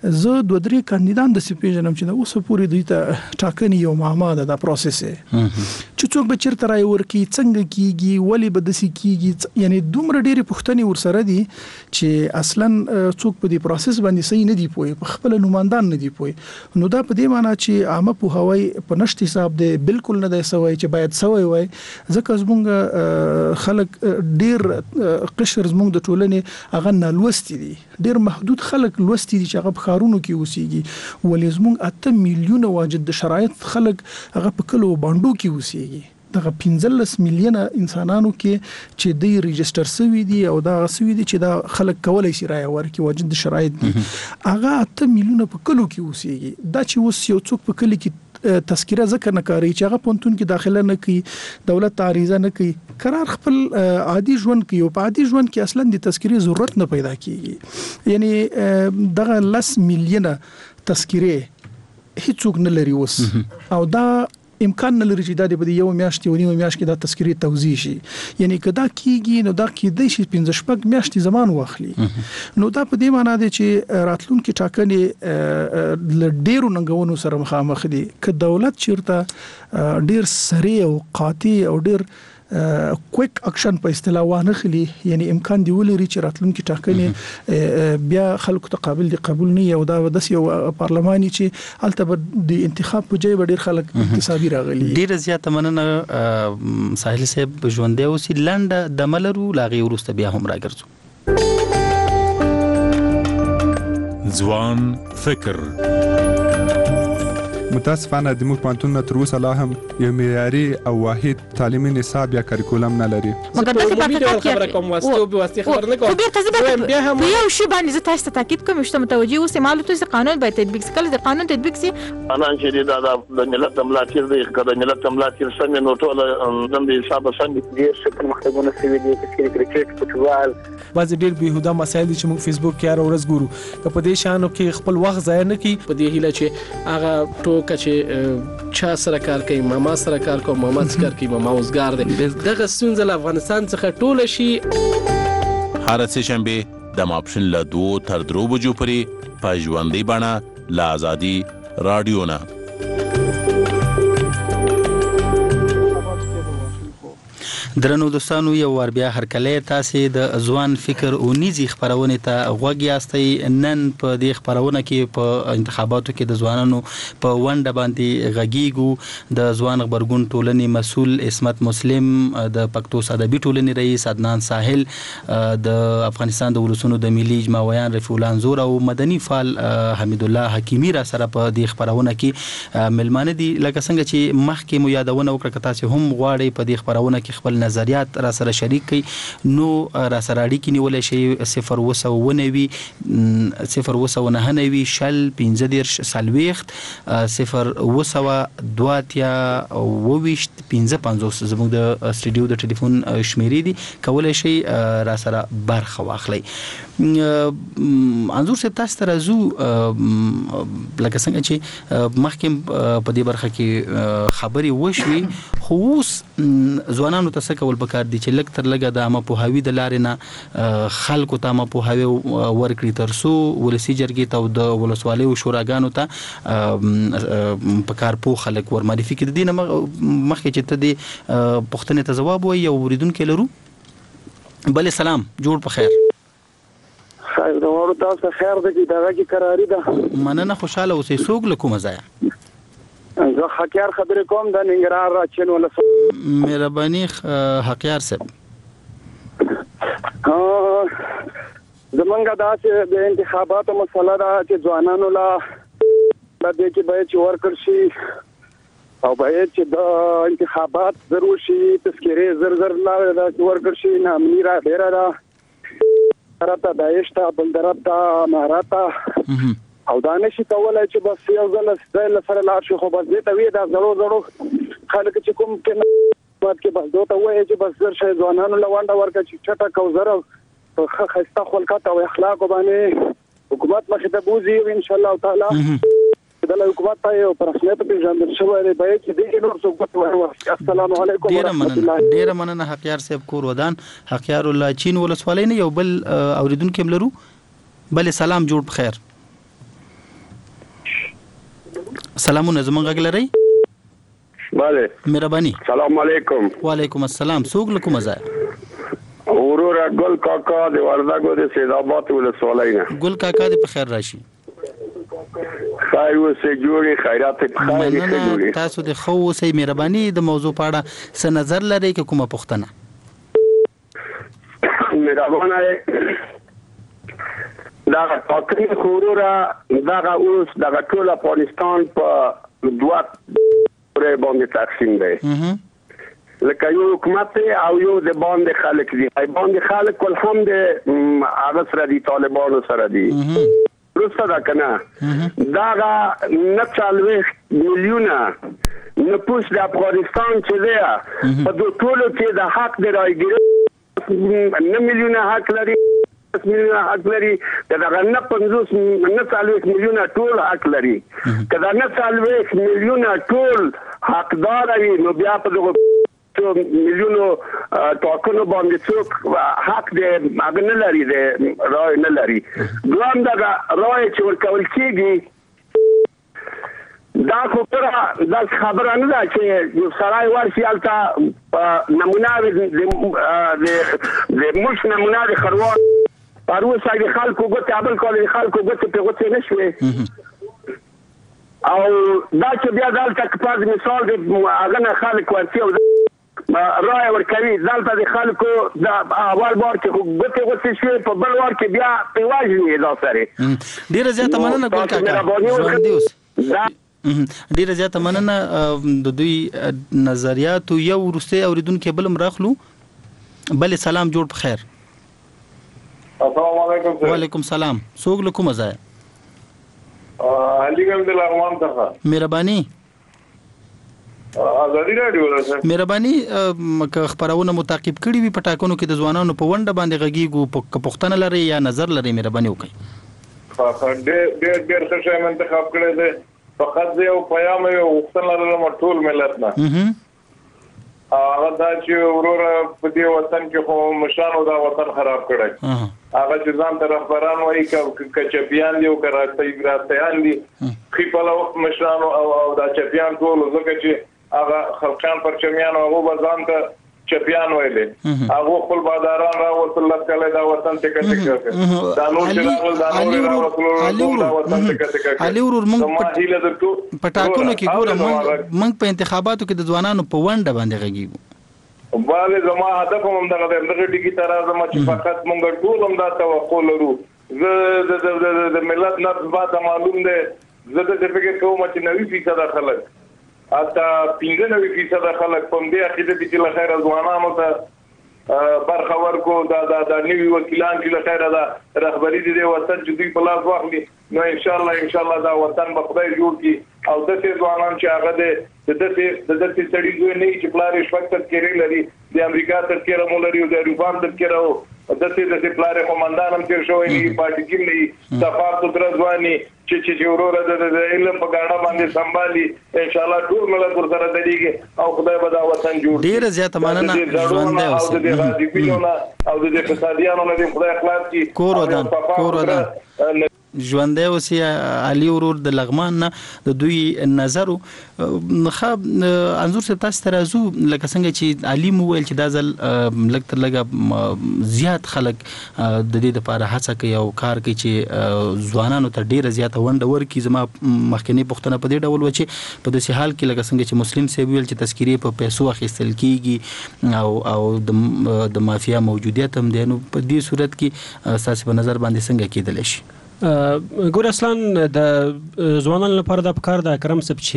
زه دوه درې کاندیدان د سپیژنم چې د اوسه پورې دوی ته ټاکنې یو معما ده د پروسس چې څوک به چیرته راي ورکی څنګه کیږي ولی به دسی کیږي یعنی دومره ډېرې پوښتنې ورسره دي چې اصلا څوک په دې پروسس باندې صحیح نه دی پوي په خپل نوماندان نه دی پوي نو دا په دې معنی چې عامه پوهاوی په نشټ حساب دی بالکل نه دی سوی چې باید سوی وای ځکه زمونږ خلک ډېر قشر زمونږ د ټولنې هغه نه لوستي دي ډېر محدود خلک لوستي دي چې هغه په ښارونو کې اوسېږي ولې زمونږ اته میلیونه واجد د شرایط خلک هغه په کلو باندو کې اوسېږي دغه پنځلس میلیونه انسانانو کې چې د ریجستر سوي دي او دا سوي دي چې دا خلک کولای شي رای ورکړي واجد شرایط دي هغه اته میلیونه په کلو کې اوسېږي دا چې اوس یو څوک په کلی کې تذکره ذکر نه کوي چې هغه پونتون کې داخله نه کوي دولت تعریضه نه کوي قرار خپل عادي ژوند کوي او په عادي ژوند کې اصلا د تذکره ضرورت نه پیدا کیږي یعنی دغه لس میلیونه تذکره هیڅوک نه لري اوس او دا امکان نه لري چې دا د یو میاشتې او نیمه میاشت کې دا تذکرې توزیع شي یعنی کدا کیږي نو دا کېدای شي پنځه شپږ میاشتې زمان واخلي نو دا په دې معنی دی چې راتلونکي ټاکنې ل ډیرو ننګونو سره مخامخ دي ک دولت چیرته ډیر سریع او قاطع او ډیر کویک اکشن په اصطلاح وانه خلی یعنی امکان دی ولري چې راتلونکي ټاکنې بیا خلکو ته قابل دي قبول نه یو دا د یو پارلماني چې البته د انتخاب په ځای ډیر خلک اقتصادي راغلي ډیر زیاته مننه ساحل صاحب ژوندې اوسې لنډه د ملرو لاغي ورسته بیا هم راګرځو ځوان فکر متاسفانه د موږ پانتون تر اوسه لا هم یو معیاري او واحد تعلیمي نصاب یا کریکولم نه لري مګر د خبره خبره کوم واسطه او واسطه خبر نه کوم بیا هم یو شی باندې زه تاسو ته تاکید کوم چې متوجي اوسه معلومات چې قانون باید تطبیق کړي د قانون تطبیق سي انا چې دا د ملت ملاتیر دی کله ملت ملاتیر سم نو ټول د حساب سم دي چې مختبونه سوي دي چې کرکټ فوتبال بعض ډیر بهوده مسایل چې موږ فیسبوک کې هر ورځ ګورو که په دې شانو کې خپل وخت ضایع نه کړي په دې هیله چې هغه ټوکه چې چا سره کار کوي ماما سره کار کوي ماما سره کار کوي ماما اوسګار دی دغه ستونزه افغانستان څخه ټول شي هر څه شنبه د ماپشن له دوه تر درو بجو پورې په ژوندۍ بڼه له ازادي رادیو نه درنو دوستانو یو ور بیا هرکله تاسو د ځوان فکر او نيزي خبرونه ته غوږی استي نن په دې خبرونه کې په انتخاباتو کې د ځوانانو په ونده باندې غږیګو د ځوان خبرګون ټولنې مسول اسمت مسلم د پښتو ادبي ټولنې رئیس عدنان ساحل د افغانستان د ولسونو د ملي اجماعیان رفیع انزور او مدني فعال حمید الله حکیمی را سره په دې خبرونه کې ملمانه دي لکه څنګه چې مخکې مو یادونه وکړه تاسو هم غواړئ په دې خبرونه کې خپل نظریات را سره شریک کړئ نو را سره اړیکې نیولای شي صفر وسو ونوي صفر وسو نه نوي شل پنځه دیرش سلويخت صفر وسو دواتیا وويشت پنځه پنځوس زموږ د سټډیو د ټلیفون شمیرې دي کولای شي را سره برخه واخلئ انزور صاحب تاسو ته راځو لکه څنګه چې مخکې په دې برخه کې خبري وشوي خو اوس ځوانانو ته څه کول پکار دي چې لږ تر لږه د عامه پوهاوي د لارې نه خلکو ته عامه پوهاوي ورکړي تر څو ولسي جرګې ته او د ولسوالۍ او شوراګانو ته پکار پوه خلک ور معرفي کړي دي نه مخکې چې ته دې پوښتنې ته ځواب وایي او اوریدونکو لرو بل سلام جوړ په خیر خیر دا ورو تاسو خیر د دې دغه کی قراری ده مننه خوشاله اوسې سوق لکوم ځای زه حقیار خبرې کوم د ننګرهار راچین ولا مهرباني حقیار صاحب زمونږ دا چې د انتخاباتو مسله ده چې ځوانانو لا د دې کې باید چې ورکړ شي او باید چې د انتخابات ضرور شي تذکرې زر زر لا ورکړ شي نامني را ډیر را راته دایشته بلدرته ماراته او دا نشي کولای چې بس یو ځل ستل سره لاړ شي خو بس دې ته وی دا زړو زړو خلک چې کوم کې مات کې بس دوته وایي چې بس زر شي ځوانانو لوانډه ورکړي چې چټه کو زره په خسته خلقات او اخلاق باندې حکومت مخه ته بوزي ان شاء الله تعالی د حکومت ته پر رسمیت په ځان شوی دی باید چې دې نور څه وکړي السلام علیکم ورحمت الله ډیر مننه حقیار صاحب کور ودان حقیار الله چین ولسوالۍ نه یو بل اوریدونکو لرو بل سلام جوړ بخیر سلامونه زمونږ غږ لرئ؟ بله مهرباني. سلام علیکم. وعلیکم السلام. څوک له کومه ځای؟ وروره ګل کاکا د وردګو د سیدآباد ولسوالۍ نه. ګل کاکا دې په خیر راشي. خیر اوسې جوړې خیرات په خیر مننه. تاسو د خو اوسې مهرباني د موضوع په اړه څه نظر لرئ که کومه پوښتنه؟ مهربانه دا ټاکنې وروره دغه اوس دغه ټول افغانستان په دوه پرې باندې تقسیم دی. لکه یو حکومت او یو د باندې خلک دي. ای باندې خلک ول هم د هغه سره دي طالبانو سره دي. روسه دا کنه دا نه څلويخ میلیونه نفوس د افغانستان چې دی په ټولو کې د حق د رايګري نه میلیونه حق لري میلیونه حق لري دا نه پنځوس نه څلويخ میلیونه ټول حق لري. کله نه څلويخ میلیونه ټول حقدار وي نو بیا په دغه میلیونو ټاکنو باندې څوک حق دې هغه نه لري د رای نه لري. ګرام دا رای چې ورکول کېږي دا خو پره دا خبره نه ده چې یو سړی ورشي هلته نمونه د ملک نمونه د خروار پروسه د خلکو ګوتې عمل کول د خلکو ګوتې په ګوتې نه شوې او دا چې بیا دلته کپاز مثال د هغه نه خلک ورسي او رای ورکوي دلته د خلکو د اول بار کې ګوتې ګوتې شوې په بل وار کې بیا په واجبې دا سره ډېره زیاته مننه ګل کاکا. ډیره زیاته مننه د دوی نظریاتو. یو وروسته اوریدونکو بل مراخلو. بل سلام جوړ په خیر. السلام علیکم. وعلیکم السلام. څوک له کومه ځای؟ علي ګل د لغمان څخه. مهرباني. ازادي رادیو ده. مهرباني که خبرونه متعقب کړي وي په ټاکنو کې د ځوانانو په ونډه باندې غږیږو په پښتنه لري یا نظر لري مهرباني وکړئ. ډېر ډېر ډېر ښه شی منتخب کړی دی. فقط یو پیغام یو وختن لرم ټول ملت نه هغه دا چې وروره په دې وطن کې خو مشانو دا وطن خراب کړی. هغه چې ځان ته رهبران وایي که چپیان دي او که راستیان دي خې په وخت مشانو او دا چپیان ټول ځکه چې هغه خلقان پر چمیان او به ځان ته چپیان وایي هغه خپل باداران راوصل الله تعالی دا وطن ته کټ کړ دا نور چې راول دا نور راوصل دا وطن ته کټ کړ. علي ورور موږ په ټاکنو کې ګورم موږ په انتخاباتو کې د ځوانانو په ونډه باندې غږیږو. باندې زما هدف هم دغه دغه ټکی تر ازما چې فقط موږ ټول هم دا توقع لرو. زه د ملت نه ځبات معلوم ده. زه د فکر کوم چې نوي فیصد خلک حتی پنځه نوي فیصد خلک په دې عقیده دي چې له خیر ځوانانو ته برخه ورکو دا دا نوي وکیلان چې له خیر دا رهبری دي د وطن چې دوی په لاس واخلي نو ان شاء الله ان شاء الله دا وطن به خدای جوړ کړي او د دې ځوانان چې هغه د دې د دې سړي دوی نه چې پلار شپږ تر کې لري د امریکا تر کې رمولري او د اروپا تر کې راو د دې د پلار قومندان هم تیر شوی نه پاتې کې نه صفات تر ځواني چې چې وروره د علم په ګاډه باندې سمبالي ان شاء الله ټول ملت ور سره دلیږي او خدای به دا وطن جوړ ډیر زیات مننه ژوند دی او د غازی پیلونه او د فسادیانو نه خدای اخلاص کی کور ودان کور ودان ژوند دی اوس علي ورور د لغمان نه د دوی نظر خو انزور څه تاسو ترازو لکه څنګه چې علي مو ویل چې دا ځل لګ تر لګه زیات خلک د دې لپاره هڅه کوي او کار کوي چې ځوانانو ته ډیره زیاته ونډه ورکړي. زما مخکنی پښتنه په دې ډول و چې په داسې حال کې لکه څنګه چې مسلم سی ویل چې تذکيري په پیسو اخیستل کیږي او او د مافیا موجودیت هم دی نو په دې صورت کې اساس په نظر باندې څنګه کېدل شي؟ ګور اصلان د ځوانانو لپاره د افکار د کرم سب چې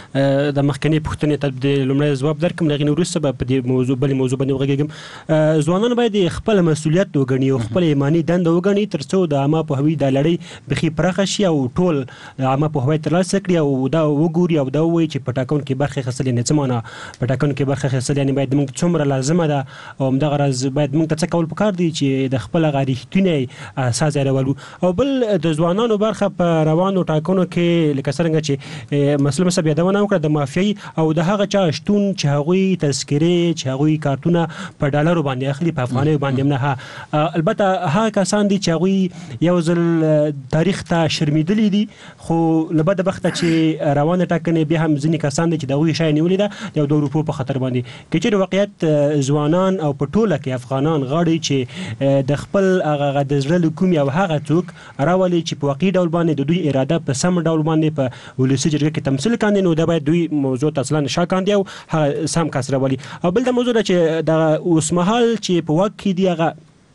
د مخکنی پښتنې ته د لومړی ځواب درکم لغې نو وروسته په دې موضوع بل موضوع باندې وغږیږم. ځوانان باید خپل مسولیت وګڼي او خپل ایمانی دنده وګڼي ترڅو د عامه پوهاوي د لړۍ بخي پرخه شي او ټول عامه پوهاوی ترلاسه کړي او دا وګوري او دا وایي چې په ټاکنو کې برخه اخیستل نه څه معنا په ټاکنو کې برخه اخیستل یعنی باید موږ څومره لازمه ده او همدغه راز باید موږ ته څه کول پکار دي چې د خپل غاړې احتینې اساس راولو او بل د ځوانانو برخه په روانو ټاکنو کې لکه څنګه چې مسلم صاحب یادونه وکړه د مافیایي او د هغه چا شتون چې هغوی تذکرې چې هغوی کارتونه په ډالرو باندې اخلي په افغانیو باندې نه البته هغه کسان دي چې هغوی یو ځل تاریخ ته شرمیدلي دي خو له بده بخته چې روانه ټاکنې بیا هم ځینې کسان دي چې د هغوی شی نیولې ده یو د اروپا په خطر باندې که چېرې واقعیت ځوانان او په ټوله کې افغانان غواړي چې د خپل هغه د زړه له کومې او هغه څوک راولي چې په واقعي ډول باندې د دوی اراده په سم ډول باندې په ولسي جرګه کې تمثیل کاندي نو دا باید دوی موضوع ته اصلا شا کاندي او هغه سم کس راولي او بل د موضوع ده چې د اوسمهال چې په واک کې دی هغه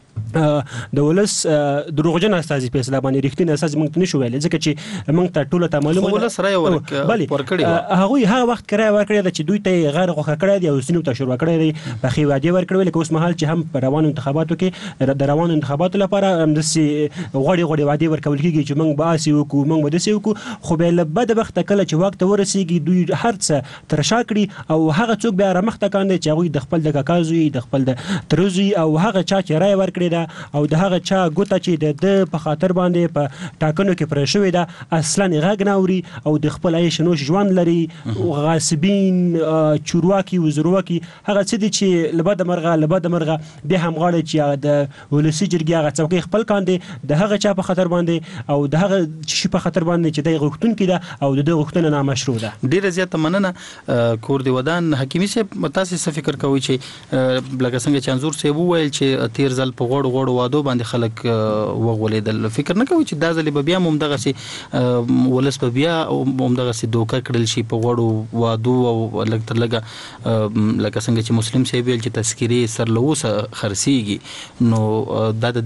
د ولس دروغجن استازي په اسلام باندې رښتینی استازي موږ نشو ویل ځکه چې موږ ته ټول ته معلومه ده ولس راي ورکړي هغه هغه وخت کرای ورکړي چې دوی ته غیر غوښه کړی دی او سینو ته شروع کړی دی په خي وادي ورکړي لکه اوس مهال چې هم په روانو انتخاباتو کې د روانو انتخاباتو لپاره هم د سي غوړي غوړي وادي ورکول کیږي چې موږ به اسي وکړو موږ به دسي وکړو خو به لبد بخت کله چې وخت ورسیږي دوی هر څه ترشا کړي او هغه څوک به رمخته کاندي چې هغه د خپل د کاکازوي د خپل د تروزي او هغه چا چې رای ورکړي دا او د هغه چا ګوته چې د په خاطر باندې په ټاکنو کې پر شوې ده اصلا غږ ناوري او د خپل عيش نوش ژوند لري غاصبین چورواکي وزرواکي هغه څه دي چې لبد مرغه لبد مرغه به هم غواړي چې د ولسی جرګي هغه څوکي خپل کاندي د هغه چا په خاطر باندې او د هغه چې په خاطر باندې چې د غوښتون کې ده او د غوښتنه نامشروع ده. ډیره زیاته مننه کور دی ودان حکیمی صاحب متاسف څه فکر کوي چې لکه څنګه چې انزور صاحب وویل چې تیر ځل په غوړ غوړ وادو باندې خلک وغولیدل فکر نه کوي چې دا ځلې به بیا هم دغه سي ولس په بیا هم دغه سي دوکه کړل شي په غوړو وادو او لکه تر لګه لکه څنګه چې مسلم صاحب ویل چې تذکری سر لوسه خرسيږي نو دا د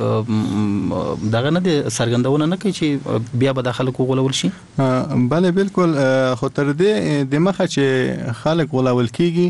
دې دغه نه د سرګندونه نه کوي چې بیا به داخله کوغولول شي. بله بالکل خو تر دې د مخه چې خلک غولول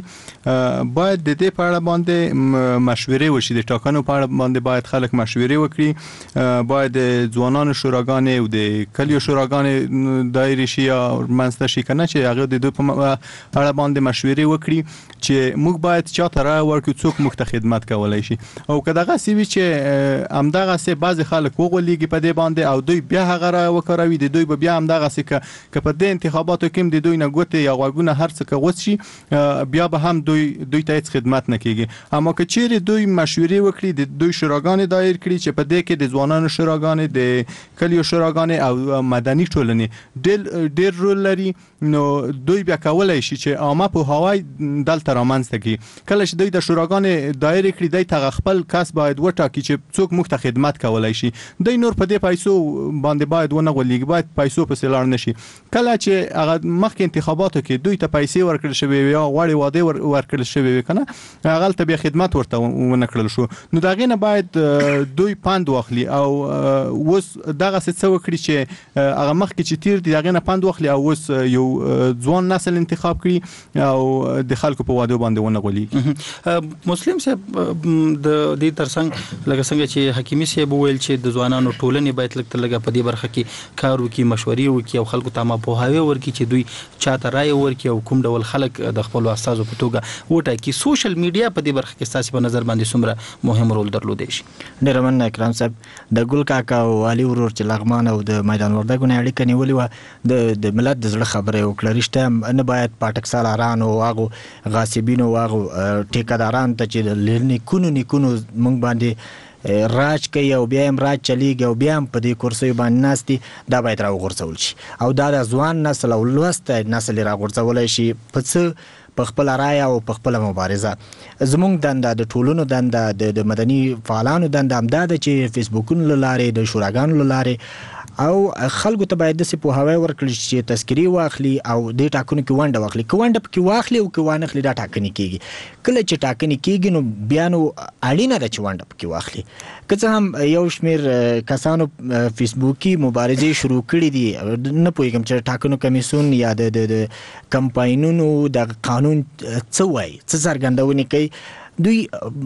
کیږي باید د دې په اړه باندې مشورې وشي د ټاکنو په اړه باندې باید خلک مشورې وکړي باید ځوانانو شوراګانې او د کلیو شوراګانې دایره شي او منځته شي کنه چې هغه د دوی په اړه باندې مشورې وکړي چې موږ باید چا ته را ورکو څوک موږ ته خدمت کولای شي او که دغه سی وی چې همدغه سي بعض خلک وغولېږي په دې باندې او دوی بیا هغه را وکړوي د دوی بیا همدغه سي که په دې انتخاباتو کې د دوی نه ګوتې یا غوګونه هر څه کوي شي بیا به هم دوی دوی ته هیڅ خدمت نه کیږي اما که چیرې دوی مشورې وکړي د دوی شوراګانې دایر کړي چې په دې کې د ځوانانو شوراګانې د کلیو شوراګانې او مدني ټولنې ډېر ډېر رول لري نو دوی بیا کولای شي چې عامه په هوای دلته رامنځته کړي کله چې دوی د شوراګانې دایر کړي دوی ته خپل کس باید وټاکي چې څوک موږ ته خدمت کولای شي دوی نور په دې پیسو باندې باید ونه غولېږي باید پیسو په سلار نشي کله چې هغه مخکې انتخاباتو کې دوی ته پیسې ورکړل شوی یا غوړي واده ورکړل شوی کنه هغه ته بیا خدمت ورته ونه کړل شو نو دا غینه باید دوی پاند واخلي او اوس دغه څه وکړي چې هغه مخکې چې تیر دی دغه نه پاند واخلي او اوس یو ځوان نسل انتخاب کړي او د خلکو په واده باندې ونه غولي مسلم صاحب د دې ترڅنګ لکه څنګه چې حکیمی صاحب ویل چې د ځوانانو ټولنې باید لکه لګه په دې برخه کې کار وکړي مشورې وکړي او خلکو ته ما پوهاوی ورکړي چې دوی چاته رائے ورکړي او کوم ډول خلک د خپل استادو په توګه وټاکي کې سوشل میډیا په دې برخه کې ستاسو په نظر باندې څومره مهم رول درلودي شي. ډیر مننه اکرام صاحب د ګل کاکا او علي ورور چې لغمان او د میدان وردګو نه اړیکه نیولې و د د ملت د زړه خبره وکړه رښتیا نه باید پاټک سالاران او هغه غاصبین او هغه ټیکاداران ته چې لنی کونو نیکونو مونږ باندې راج کوي او بیا هم راج چلیږي او بیا هم په دې کرسي باندې ناستي دا باید راوغورځول شي او دا د ځوان نسل او لوسته نسل راغورځول شي په څه په خپل رائے او په خپل مبارزه زموږ دنده د ټولونو دنده د مدني فعالانو دنده هم دا چې فیسبوکونو لاره د شوراګانو لاره او خلکو ته باید د سپو هوا ورکړي چې تذکری واخلي او د ټاکنو کې ونده واخلي کو ونده کې واخلي او کې وانه خلي دا ټاکنې کیږي کله چې ټاکنې کیږي نو بیا نو اړینه ده چې ونده کې واخلي که څه هم یو شمیر کسانو فیسبوکي مبارزې شروع کړې دي نه پوهیږم چې ټاکنو کمیسیون یا د کمپاینونو د قانون څه وایي څه څرګندونه کوي دوی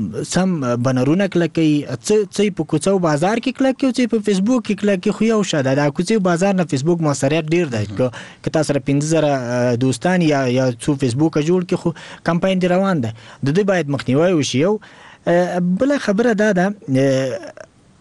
سم بنرونه کلکې څه څه په کوڅو بازار کې کلکې څه په فیسبوک کې کلکې خو یو شاده دا کوڅو بازار نه فیسبوک موثریت ډیر دی که تاسو سره پنځه زره دوستان یا یا څو فیسبوک جوړ کې خو کمپاین دی روان ده د دوی باید مخنیوي وشي یو بل خبره دا ده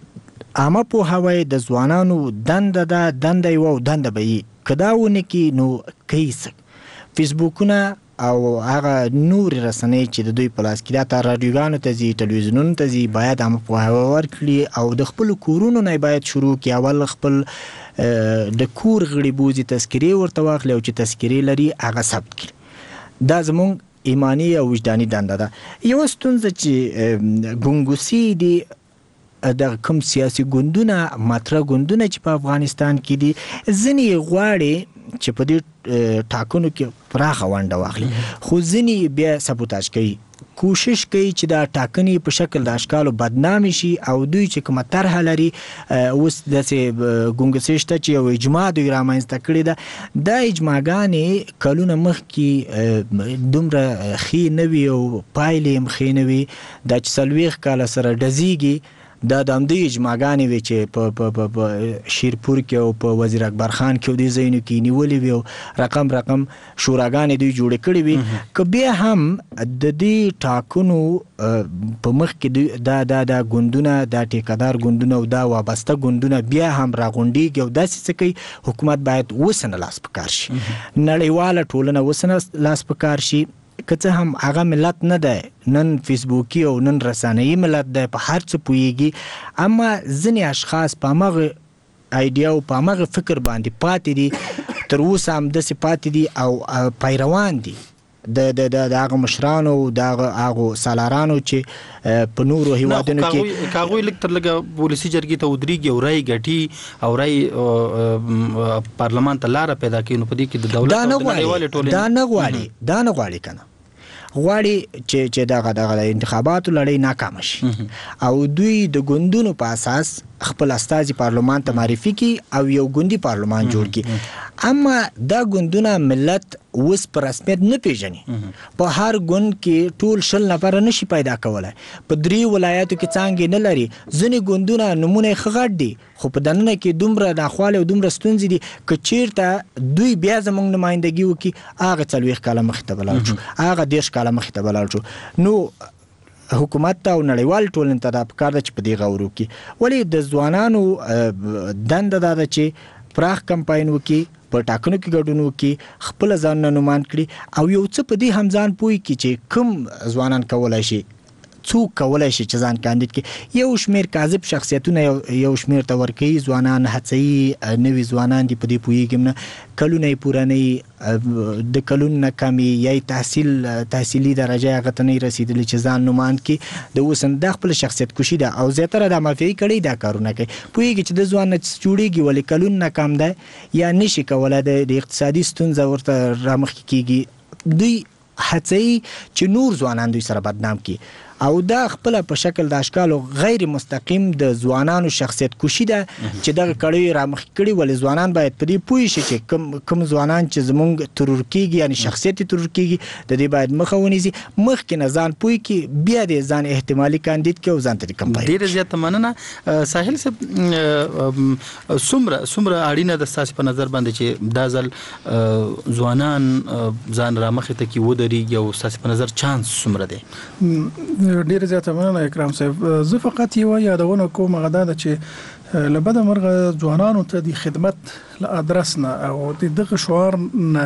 عامه پوهاوی د ځوانانو دنده ده، دنده یو او دنده به یې کدا ونه کې نو کیس فیسبوکونه او هغه نور رسنۍ چې د دوی په لاس کې دا تر رادیوګانو ته ځي، ټلویزیونونو ته ځي، باید هم پوهاوی ورکړي او د خپل کورونو نه باید شروع کړي. اول خپل د کور غړي بوزي تذکرې ورته واخلي او چې تذکرې لري هغه ثبت کړي. دا زمونږ ایمانی او وجداني دنده ده. یو ستونزه چې ګونګوسي دي د کوم سیاسي ګوندونه مطرح ګوندونه چې په افغانستان کې دي، ځینې غواړي چې په دې ټاکنو کې پراخه ونډه واخلي، خو ځینې بیا سبوتاژ کوي، کوشش کوي چې دا ټاکنې په شکل د اشکالو بدنامي شي او دوی چې کومه طرحه لري اوس داسې ګونګسي شته چې یو اجماع دوی رامنځته کړې ده. دا اجماعګانې کلونه مخکې دومره ښې نه وي او پایلې هم ښې نه وي. دا چې څلوېښت کاله سره ډزیږي، دا د همدې اجماعګانې وي چې په شیرپور کې او په وزیر اکبر خان کې او دې ځایونو کې نیولې وي او رقم رقم شوراګانې دوی جوړې کړې وي. که بیا هم د دې ټاکنو په مخ کې دا دا دا ګوندونه، دا ټیکهدار ګوندونه او دا وابسته ګوندونه بیا هم راغونډېږي او داسې څه کوي، حکومت باید وسنه لاس په کار شي، نړیواله ټولنه وسنه لاس په کار شي. که څه هم هغه ملت نه دی، نن فیسبوکي او نن رسنیي ملت دی، په هر څه پوهیږي، اما ځینې اشخاص په همغه ایډیا او په همغه فکر باندې پاتې دي، تر اوسه هم داسې پاتې دي او پیروان دي د د د هغه مشرانو د هغه سالارانو چې په نورو هیوادونو کې کاغوی لک تر لګه پولیسي جرګې ته ودرېږي او رای ګټي او رای پارلمان ته لار پیدا کوي. نو په دې کې د دولت او نړیوالې ټولنې دا نه غواړي دا نه غواړي کنه غواړي چې چې دغه دغه انتخاباتو لړۍ ناکام شي او دوی د ګوندونو په اساس خپل استازي پارلمان ته معرفي کی او یو ګوندي پارلمان جوړ کی. اما دا ګوندونه ملت اوس په رسمیت نه پیژني. په هر ګوند کې ټول شل نفر نشي پیدا کولای. په درې ولایاتو کې څنګه نه لري. ځینې ګوندونه نمونه خغړ دي خو په دننه کې دومره ناخواله او دومره ستونزې دي چې چیرته دوی بیا زموږ نمائندګي وکي هغه څلوېښت کاله مخې ته ولاړ شو، هغه دېرش کاله مخې ته ولاړ شو. نو حکومت ته او نړیوال ټولنې ته دا پکار ده چې په دې غور وکړي. ولې د ځوانانو دنده دا ده چې پراخ کمپاین وکړي، په ټاکنو کې ګډون وکړي، خپل ځان نومان کړي او یو څه په دې هم ځان پوي کې چې کوم ځوانان کولای شي، څوک کولای شي چې ځان کاندید کړي. یو شمیر کاذب شخصیتونه یو شمیر ته ورکوي، ځوانان هڅوي، نوي ځوانان دي په دې پوهېږم نه، کلونه یې پوره نه وي، د کلونو نه کم یا تحصیل تحصیلي درجه هغه ته نه رسیدلی چې ځان نومان کړي. د اوس دا خپل شخصیت کشي ده او زیاتره د مافیایي کړي دا کارونه کوي. پوهېږي چې د ځوان نه جوړېږي ولې کلونه نه کم ده یا نشي کولی، د اقتصادي ستونزه ورته رامخکې کېږي. دوی هڅوي چې نور ځوانان دوی سره بدنام کړي او دا خپل په شکل د اشکالو غیر مستقیم د ځوانانو شخصیت کشي ده چې دغه کړي رامخکې کړي. ولې ځوانان باید په دې پوه شي چې کوم کوم ځوانان چې زمونږ ترور کېږي، یعنی شخصیت ترور کېږي، د دې باید مخه ونیسي، مخکې نه ځان پوه کړي، بیا د ځان احتمالي کاندید کړي او ځان ته کمپاین. ډېره زیاته مننه ساحل صاحب. څومره څومره اړینه ده ستاسو په نظر باندې چې دا ځل ځوانان ځان رامخې ته کې ودرېږي او ستاسو په نظر چانس څومره دی؟ ډیر زیاته مننه اکرام صاحب. زه فقط یو یادونه کوم غدا ده چې لبد مرغه ځوانانو ته د خدمت له ادرس نه او دغه شعار نه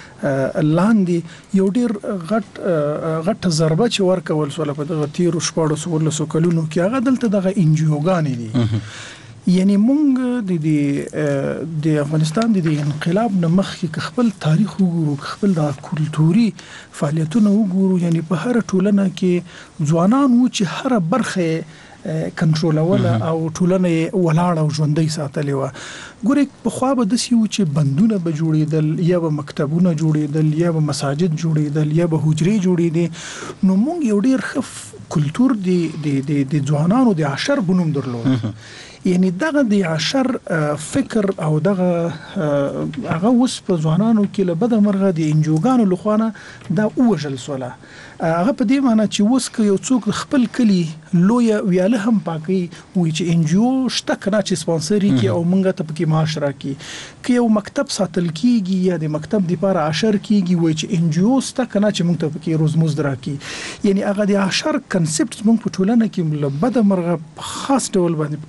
لاندې یو ډیر غټ غټ ضربه چې ورکول سول په دغه تیر شپږ سو کلونو کې هغه دلته دغه انجیوګانې دي. یعنی مونږ د د د افغانستان د انقلاب نه مخکې خپل تاریخ وګورو، خپل د کلتوري فعالیتونه وګورو، یعنی په هر ټولنه کې ځوانان وو چې هر برخه کنټرولوله او ټولنه ولاړه او ژوندۍ ساتلې وه. ګورې پخوا به داسې وو چې بندونه به جوړېدل، یا به مکتبونه جوړېدل، یا به مساجد جوړېدل، یا به حجرې جوړېدې. نو مونږ یو ډېر ښه کلتور د د ځوانانو د عشر بنوم درلود. یعنی دغه د عشر فکر او دغه هغه اوس په ځوانانو کې له بده مرغه د انجوګانو لخوانه دا وژل سوله. هغه په دې معنی چې اوس که یو څوک خپل کلی لویه ویاله هم پاکي وي چې انجیو شته کنه چې سپانسري کې او مونږ ته پکې معاش راکړي، که یو مکتب ساتل کیږي یا د مکتب لپاره عشر کیږي وي چې انجیو شته کنه چې مونږ ته پکې روزمزد راکړي. یعنی هغه د عشر کنسپټ مونږ په ټولنه کې له بده مرغه خاص ډول باندې په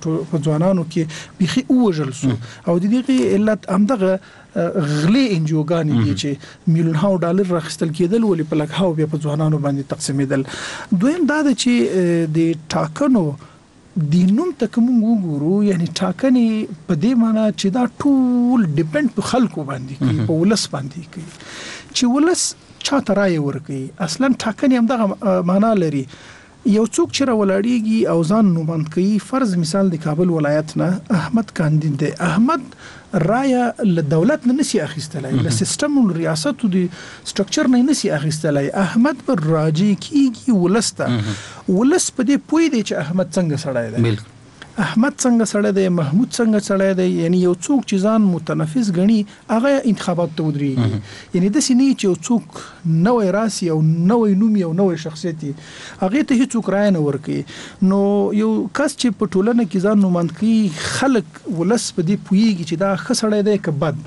ځوانانو کې بيخي وژل سو او د دې علت همدغه غلي انجوګانی دي چې میلیون هاو ډالر راخستل کېدل ولې په لک هاو بیا په ځوانانو باندې تقسیمېدل. دویم دا د چې د ټاکنو د نوم تک مونږ وګورو یعنی ټاکنې په دې معنی چې دا ټول ډیپند په خلکو باندې کوي په ولس باندې کوي چې ولس چاته رائے ورکوي. اصلا ټاکنې هم دغه معنا لري یو څوک چې راولاړیږي او ځان نوماند کوي. فرض مثال د کابل ولایت نه احمد کاندید دی. احمد رائے له دولت نه نسی اخیستلای له سیستم او ریاست او د سټرکچر نه نسی اخیستلای. احمد پر راځي کیږي ولسته ولس په دې پوي دی چې احمد څنګه سړی دی احمد څنګه سړی دی محمود څنګه سړی دی. یعنی یو څوک چې ځان متنفس غني هغه انتخابات ته ودرېږي. یعنی د سینې چې یو څوک نوې راسي او نوې نوم او نوې شخصیت هغه ته هیڅ څوک رائے نه ورکوي. نو یو کس چې په ټولنه کې ځان نوماند کوي خلک ولس په دې پويږي چې دا ښه سړی دی که بد.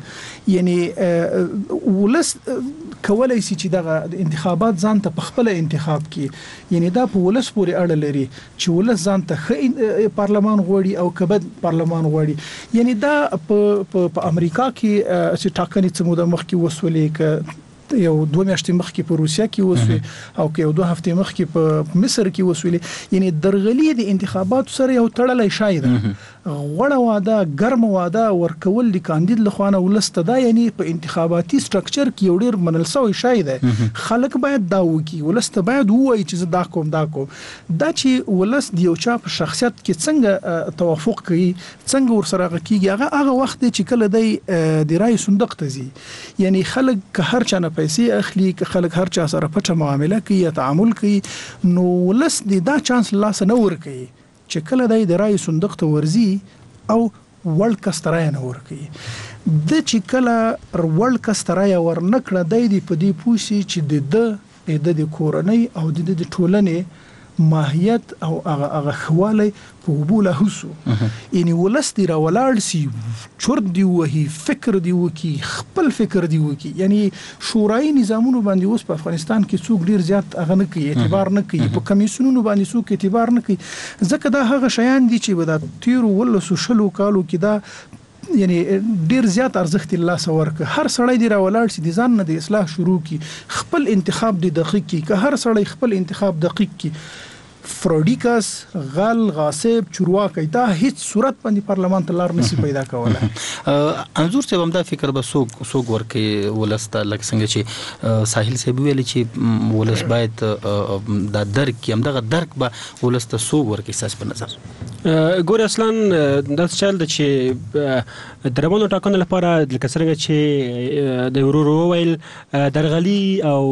یعنی ولس کولای شي چې دغه انتخابات ځان ته په خپل انتخاب کې یعنی دا په ولس پورې اړه لري چې ولس ځان ته ښه پارلمان غوړي او کبد پارلمان غوړي. یعنی دا په امریکا کې چې ټاکنې څه موده مخکې وسولې ک یو دوه میاشتې مخکې په روسیا کې وسوي او که یو دوه هفتې مخکې په مصر کې وسولې. یعنی درغلي د انتخاباتو سره یو تړلې شای ده. غوړه واده ګرم واده ورکول د کاندید لخوانه ولسته دا یعنی په انتخاباتي سټرکچر کې یو ډیر منل شوی شای ده. خلک باید دا وکي ولسته باید وایي چې دا کوم دا کوم دا چې ولس د یو چا په شخصیت کې څنګه توافق کوي څنګه ورسره کیږي هغه هغه وخت چې کله دی د رای صندوق ته ځي. یعنی خلک که هر چا نه پیسې اخلي که خلک هر چا سره پټه معامله کوي یا تعامل کوي نو ولس د دا چانس لاس نه ورکوي چې کله دای د رای صندوق ته ورزي او ورلد کسترای نه ورکوي. د چې کله ورلد کسترای ورنکړه دای دی په دې پوسی چې د د کورنۍ او د د ټولنې ماهیت او هغه هغه خواله په وبوله هوسو. یعنی ولست را ولاړ سي چور دی وਹੀ فکر دی وکي خپل فکر دی وکي. یعنی شورای نظامونو باندې اوس په افغانستان کې څوک ډیر زیات هغه نه کوي اعتبار نه کوي په کمیسیونونو باندې څوک اعتبار نه کوي ځکه دا هغه شیان دي چې به د تیر ولسو شلو کالو کې دا یعنی ډیر زیات ارزښت الله سورک. هر سړی دی را ولاړ سي د ځان نه د اصلاح شروع کی خپل انتخاب دی دقیق کی که هر سړی خپل انتخاب دقیق کی فرودیکاس غل غاصب چورواکي دا هیڅ صورت باندې پارلمان ته لار نشي پیدا کولای. انزور ته هم دا فکر به سوق سوق ورکي ولسته لکه څنګه چې ساحل صاحب ویل چې ولس باید دا درک هم دغه درک به ولسته سوق ورکي اساس په نظر ګور اصلان دا چل د چې درمونو ټاکنو لپاره لکه څنګه چې د ورورو ویل درغلي او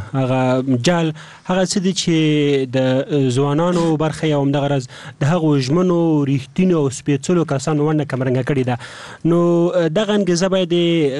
هغه جال هغه څه دي چې د ځوانانو برخه یو همدغه راز د هغو ژمنو ریښتینو او سپېڅلو کسانو ونه کمرنګه کړې ده. نو دغه انګېزه باید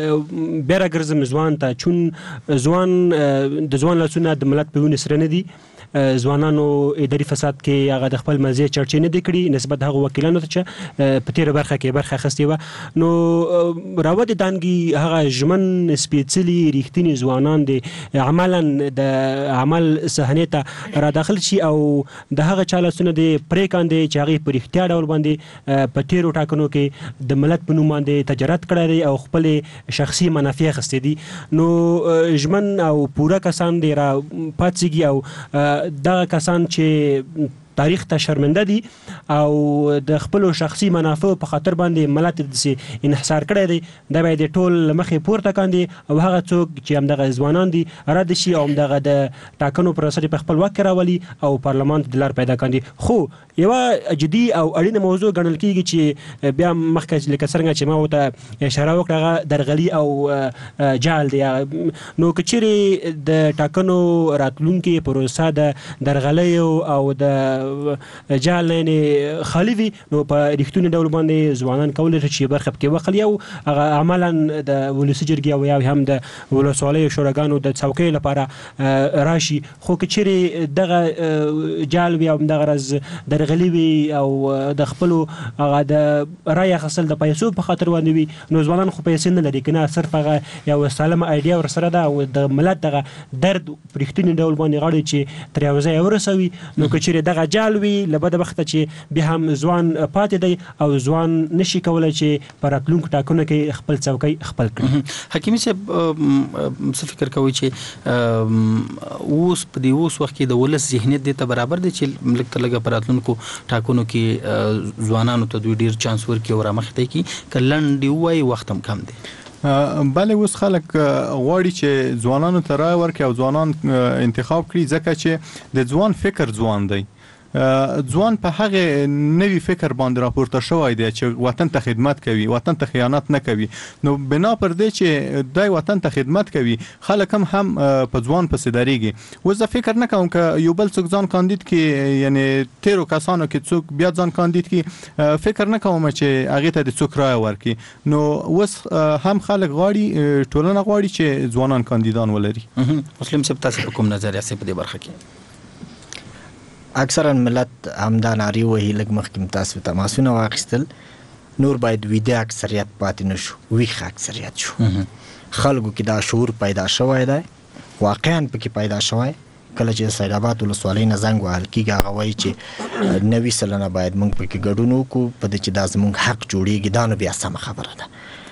بیا راګرځم ځوان ته چون ځوان د ځوان لاسونه د ملت په وینې سره نه دي. ځوانانو اداري فساد کې هغه د خپل مزې چرچې نه دي کړي نسبت هغه وکیلانو ته چې په تیره برخه کې برخه اخیستې وه. نو راوت دانګي هغه ژمن سپېڅلي ریښتیني ځوانان دي عملا د عمل صحنې ته را داخل شي او د هغه چا لاسونه دي پرې کاندي چې هغې په رښتیا ډول باندې په تیرو ټاکنو کې د ملت په نوم باندې تجارت کړی دی او خپلې شخصي منافع اخیستې دي. نو ژمن او پوره کسان دي را پاتېږي او دغه کسان چې تاریخ ته شرمنده دي او د خپل شخصي منافع په خاطر باندې ملت د انحصار کړی دی دا باید ټول مخې پورته کاندي او هغه څوک چې همدغه ځوانان دي رد شي او همدغه د ټاکنو پروسه په خپل واک راولي او پارلمان ته د لار پیدا کاندي. خو یوه جدي او اړینه موضوع ګڼل کېږي چې بیا مخکې لکه څرنګه چې ما ورته اشاره وکړه هغه درغلي او جال دی. نو که چیرې د ټاکنو راتلونکې پروسه د درغلیو او د جال نه خالی وي نو په ریښتونی ډول باندې ځوانان کولای شي چې برخه پکې وخل یو هغه عملا د ولسی جرګې او یا هم د ولسوالۍ شوراګانو د څوکۍ لپاره راشي. خو که چیرې دغه جال وي او دغه راز درغلي وي او د خپل هغه د رای اخیستل د پیسو په خاطر باندې وي نو ځوانان خو پیسې نه لري کنه صرف هغه یو سالمه ایډیا ورسره ده او د ملت دغه درد په ریښتونی ډول باندې غواړي چې تر یو ځای ورسوي. نو که چیرې دغه جنجال وي لبد وخت چې به هم ځوان پاتې دی او ځوان نشي کولای چې پر راتلونکو ټاکنو کې خپل څوکۍ خپل کړي. حکیمي صاحب څه فکر کوي چې اوس په دې اوس وخت کې د ولس ذهنیت د ته برابر دی چې ملک ته لګه پر راتلونکو ټاکنو کې ځوانانو ته دوی ډیر چانس ورکړي او رامخته کې کلن دی وای وخت هم کم دی؟ بله اوس خلک غواړي چې ځوانانو ته رای ورکړي او ځوانان انتخاب کړي ځکه چې د ځوان فکر ځوان دی. ځوان په هغه نوی فکر باندې راپورته شوی دی چې وطن ته خدمت کوي، وطن ته خیانت نه کوي. نو بنا پر دې چې دای وطن ته خدمت کوي خلک هم هم په ځوان پسې درېږي. اوس زه فکر نه کوم که یو بل څوک ځان کاندید کې یعنی تیرو کسانو کې څوک بیا ځان کاندید کې فکر نه کوم چې هغه ته د څوک رای ورکړي. نو اوس هم خلک غواړي ټولنه غواړي چې ځوانان کاندیدان ولري. مسلم صاحب تاسو کوم نظر یې په دې برخه کې؟ اکثرا ملت همدا ناری وهي لږ مخکې تاسو تماسونه واخیستل، نور باید ویده اکثریت پاتې نشو، ویښ اکثریت شو. خلکو کې دا شعور پیدا شوی دی، واقعا پکې پیدا شوی. کله چې سید آباد ولسوالۍ نه زنګ وهل کېږي هغه وایي چې نوي سلنه باید موږ پکې ګډون وکړو په دې چې دا زموږ حق جوړېږي. دا نو بیا سمه خبره ده.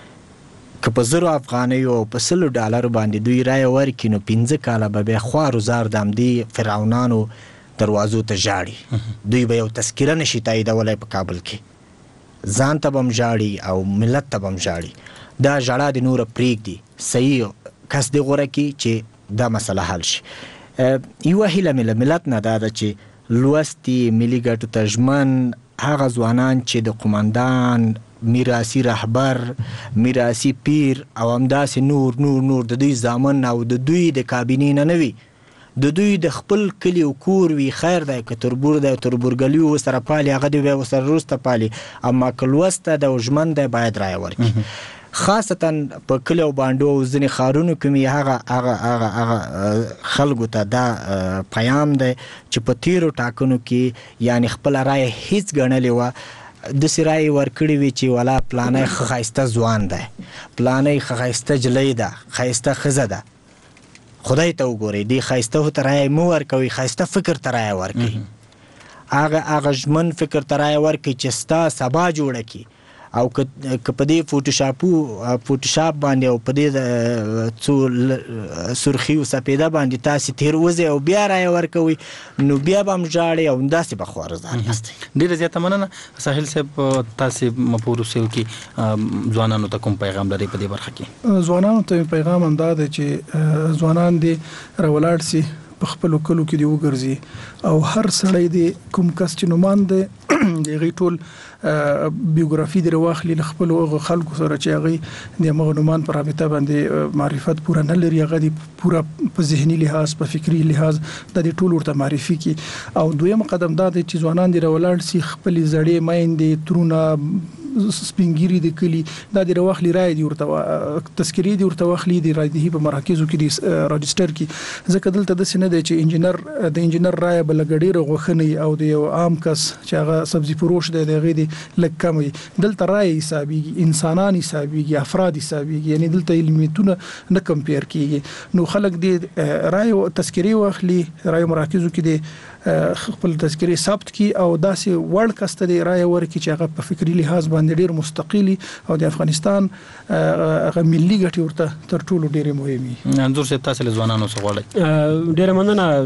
که په زرو افغانیو او په سلو ډالرو باندې دوی رایه ورکړي نو پنځه کاله به بیا خوار وزار د همدې فرعونانو دروازو ته ژاړي. دوی به یو تذکره نشي تاییدولی په کابل کې، ځان ته به هم ژاړي او ملت ته به هم ژاړي. دا ژړا د نوره پرېږدي، صحیح کس دې غوره کړي چې دا مسله حل شي. یوه هیله مې له ملت نه دا ده چې لوستي ملي ګټو ته ژمن هغه ځوانان چې د قمندان، میراثي رهبر، میراثي پیر او همداسې نور نور نور د دوی زامن او د دوی د کابینې نه نه وي، د دوی د خپل کلی او کور وي، خیر دی که تربور دی تربورګلي ورسره پالي هغه دې بیا ورسره وروسته پالي، اما که لوسته دی او ژمن دی باید رایه ورکړي. خاصتا په کلی او بانډو او ځینې ښارونو کې مې هغه هغه هغه هغه خلکو ته دا پیام دی چې په تیرو ټاکنو کې یعنی خپله رایه هیڅ ګڼلې وه، داسې رایې ورکړې وي چې والا پلانی ښه ښایسته ځوان دی، پلانی ښه ښایسته جلۍ ده، ښایسته ښځه ده، خدای ته وګورئ دې ښایسته ته رایه مه ورکوئ، ښایسته فکر ته رایه ورکوئ. هغه هغه ژمن فکر ته رایه ورکوئ چې ستا سبا جوړه کړي. او که په دې فوټوشاپو فوټوشاپ باندې او په دې څو سرخي او سپیده باندې تاسو تیر وځي او بیا رایه ورکوي نو بیا به هم ژاړئ او همداسې به خوارزار یاستئ. ډېره زیاته مننه. ساحل صاحب تاسو مپوروسیو کې ځوانانو ته کوم پیغام لري په دې برخه کې؟ ځوانانو ته پیغام هم دا دی چې ځوانان دې راولاړ سي، په خپلو کلو کې دی وګرځي او هر سړی دی کوم کس چې نومان دی د هغې ټول بیوګرافي دې راواخلي له خپلو هغو خلکو سره چې هغوی د همغه نومان په رابطه باندې معرفت پوره نه لري، هغه دې پوره په ذهني لحاظ په فکري لحاظ دا دې ټول ورته معرفي کړي. او دویم قدم دا دی چې ځوانان دې راولاړ سي، خپلې زړې میندې، ترونه، سپینګیری د کلی دا د راوخلی رای دی ورته تذکری دی ورته واخلی دی رای دی په مراکزو کې دی راجستر کې. ځکه دلته د سینه دی چې انجینر د انجینر رای بلګډیر غوخنی او د یو عام کس چې هغه سبزی فروش دی د غیدي لک کم وي. دلته رای حسابيږي، انسانان حسابيږي، افراد حسابيږي، یعنی دلته علمیتونه نه کمپیر کیږي. نو خلک دی رای تذکری واخلی رای مراکزو کې دی خپل تذکری ثبت کی او داسې وړ کسته دی رای ورکړي چې هغه په فکری لحاظ باندې ډیر مستقلی او د افغانستان هغه ملي ګټې ورته تر ټولو ډیره مهمه. انځور صاحب تاسو له ځوانانو څخه غواړئ؟ ډیره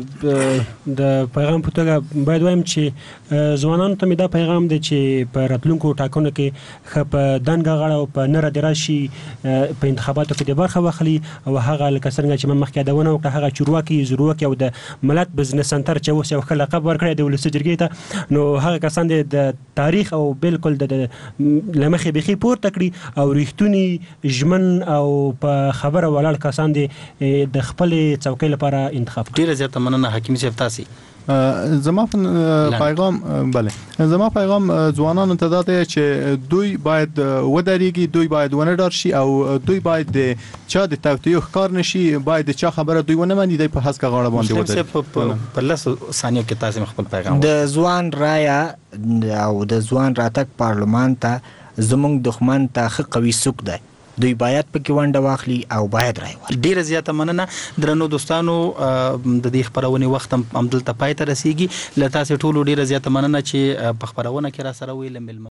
مننه. د پیغام په توګه باید وایم چې ځوانانو ته مې دا پیغام دی چې په راتلونکو ټاکنو کې ښه په دنګه غاړه او په نره دې راشي، په انتخاباتو کې د برخه واخلي او هغه لکه څنګه چې من مخکې یادونه وکړه هغه چارواکي زورواکي او د ملت بزنس سنټر چې اوس یو ښه لقب ورکړی د ولسي جرګې ته، نو هغه کسان د تاریخ او بالکل د له مخې بیخي پورته کړي او ریښتوني ژمن او په خبره ولاړ کسان دي د خپلې څوکۍ لپاره انتخاب. ډېره زیاته مننه حکیمي صاحب. تاسو زما پیغام بله زما پیغام ځوانانو ته دا دی چې دوی باید ودرېږي، دوی باید ونه ډار شي او دوی باید د چا د توطیو ښکار نشي، باید د چا خبره دوی ونه مني، دوی په هسکه غاړه باندې ودرېږي. په لسو ثانیو کې تاسو خپل پیغام د ځوان رایه او د ځوان راتګ پارلمان ته زموږ دښمن ته ښه قوي سوک دی. دوی باید پکې ونډه واخلي او باید رای ورکړي. ډیره زیاته مننه درنو دوستانو، د دې خبرونې وخت هم همدلته پای ته رسیږي. له تاسو ټولو ډیره زیاته مننه چې په خبرونه کې را سره ویل.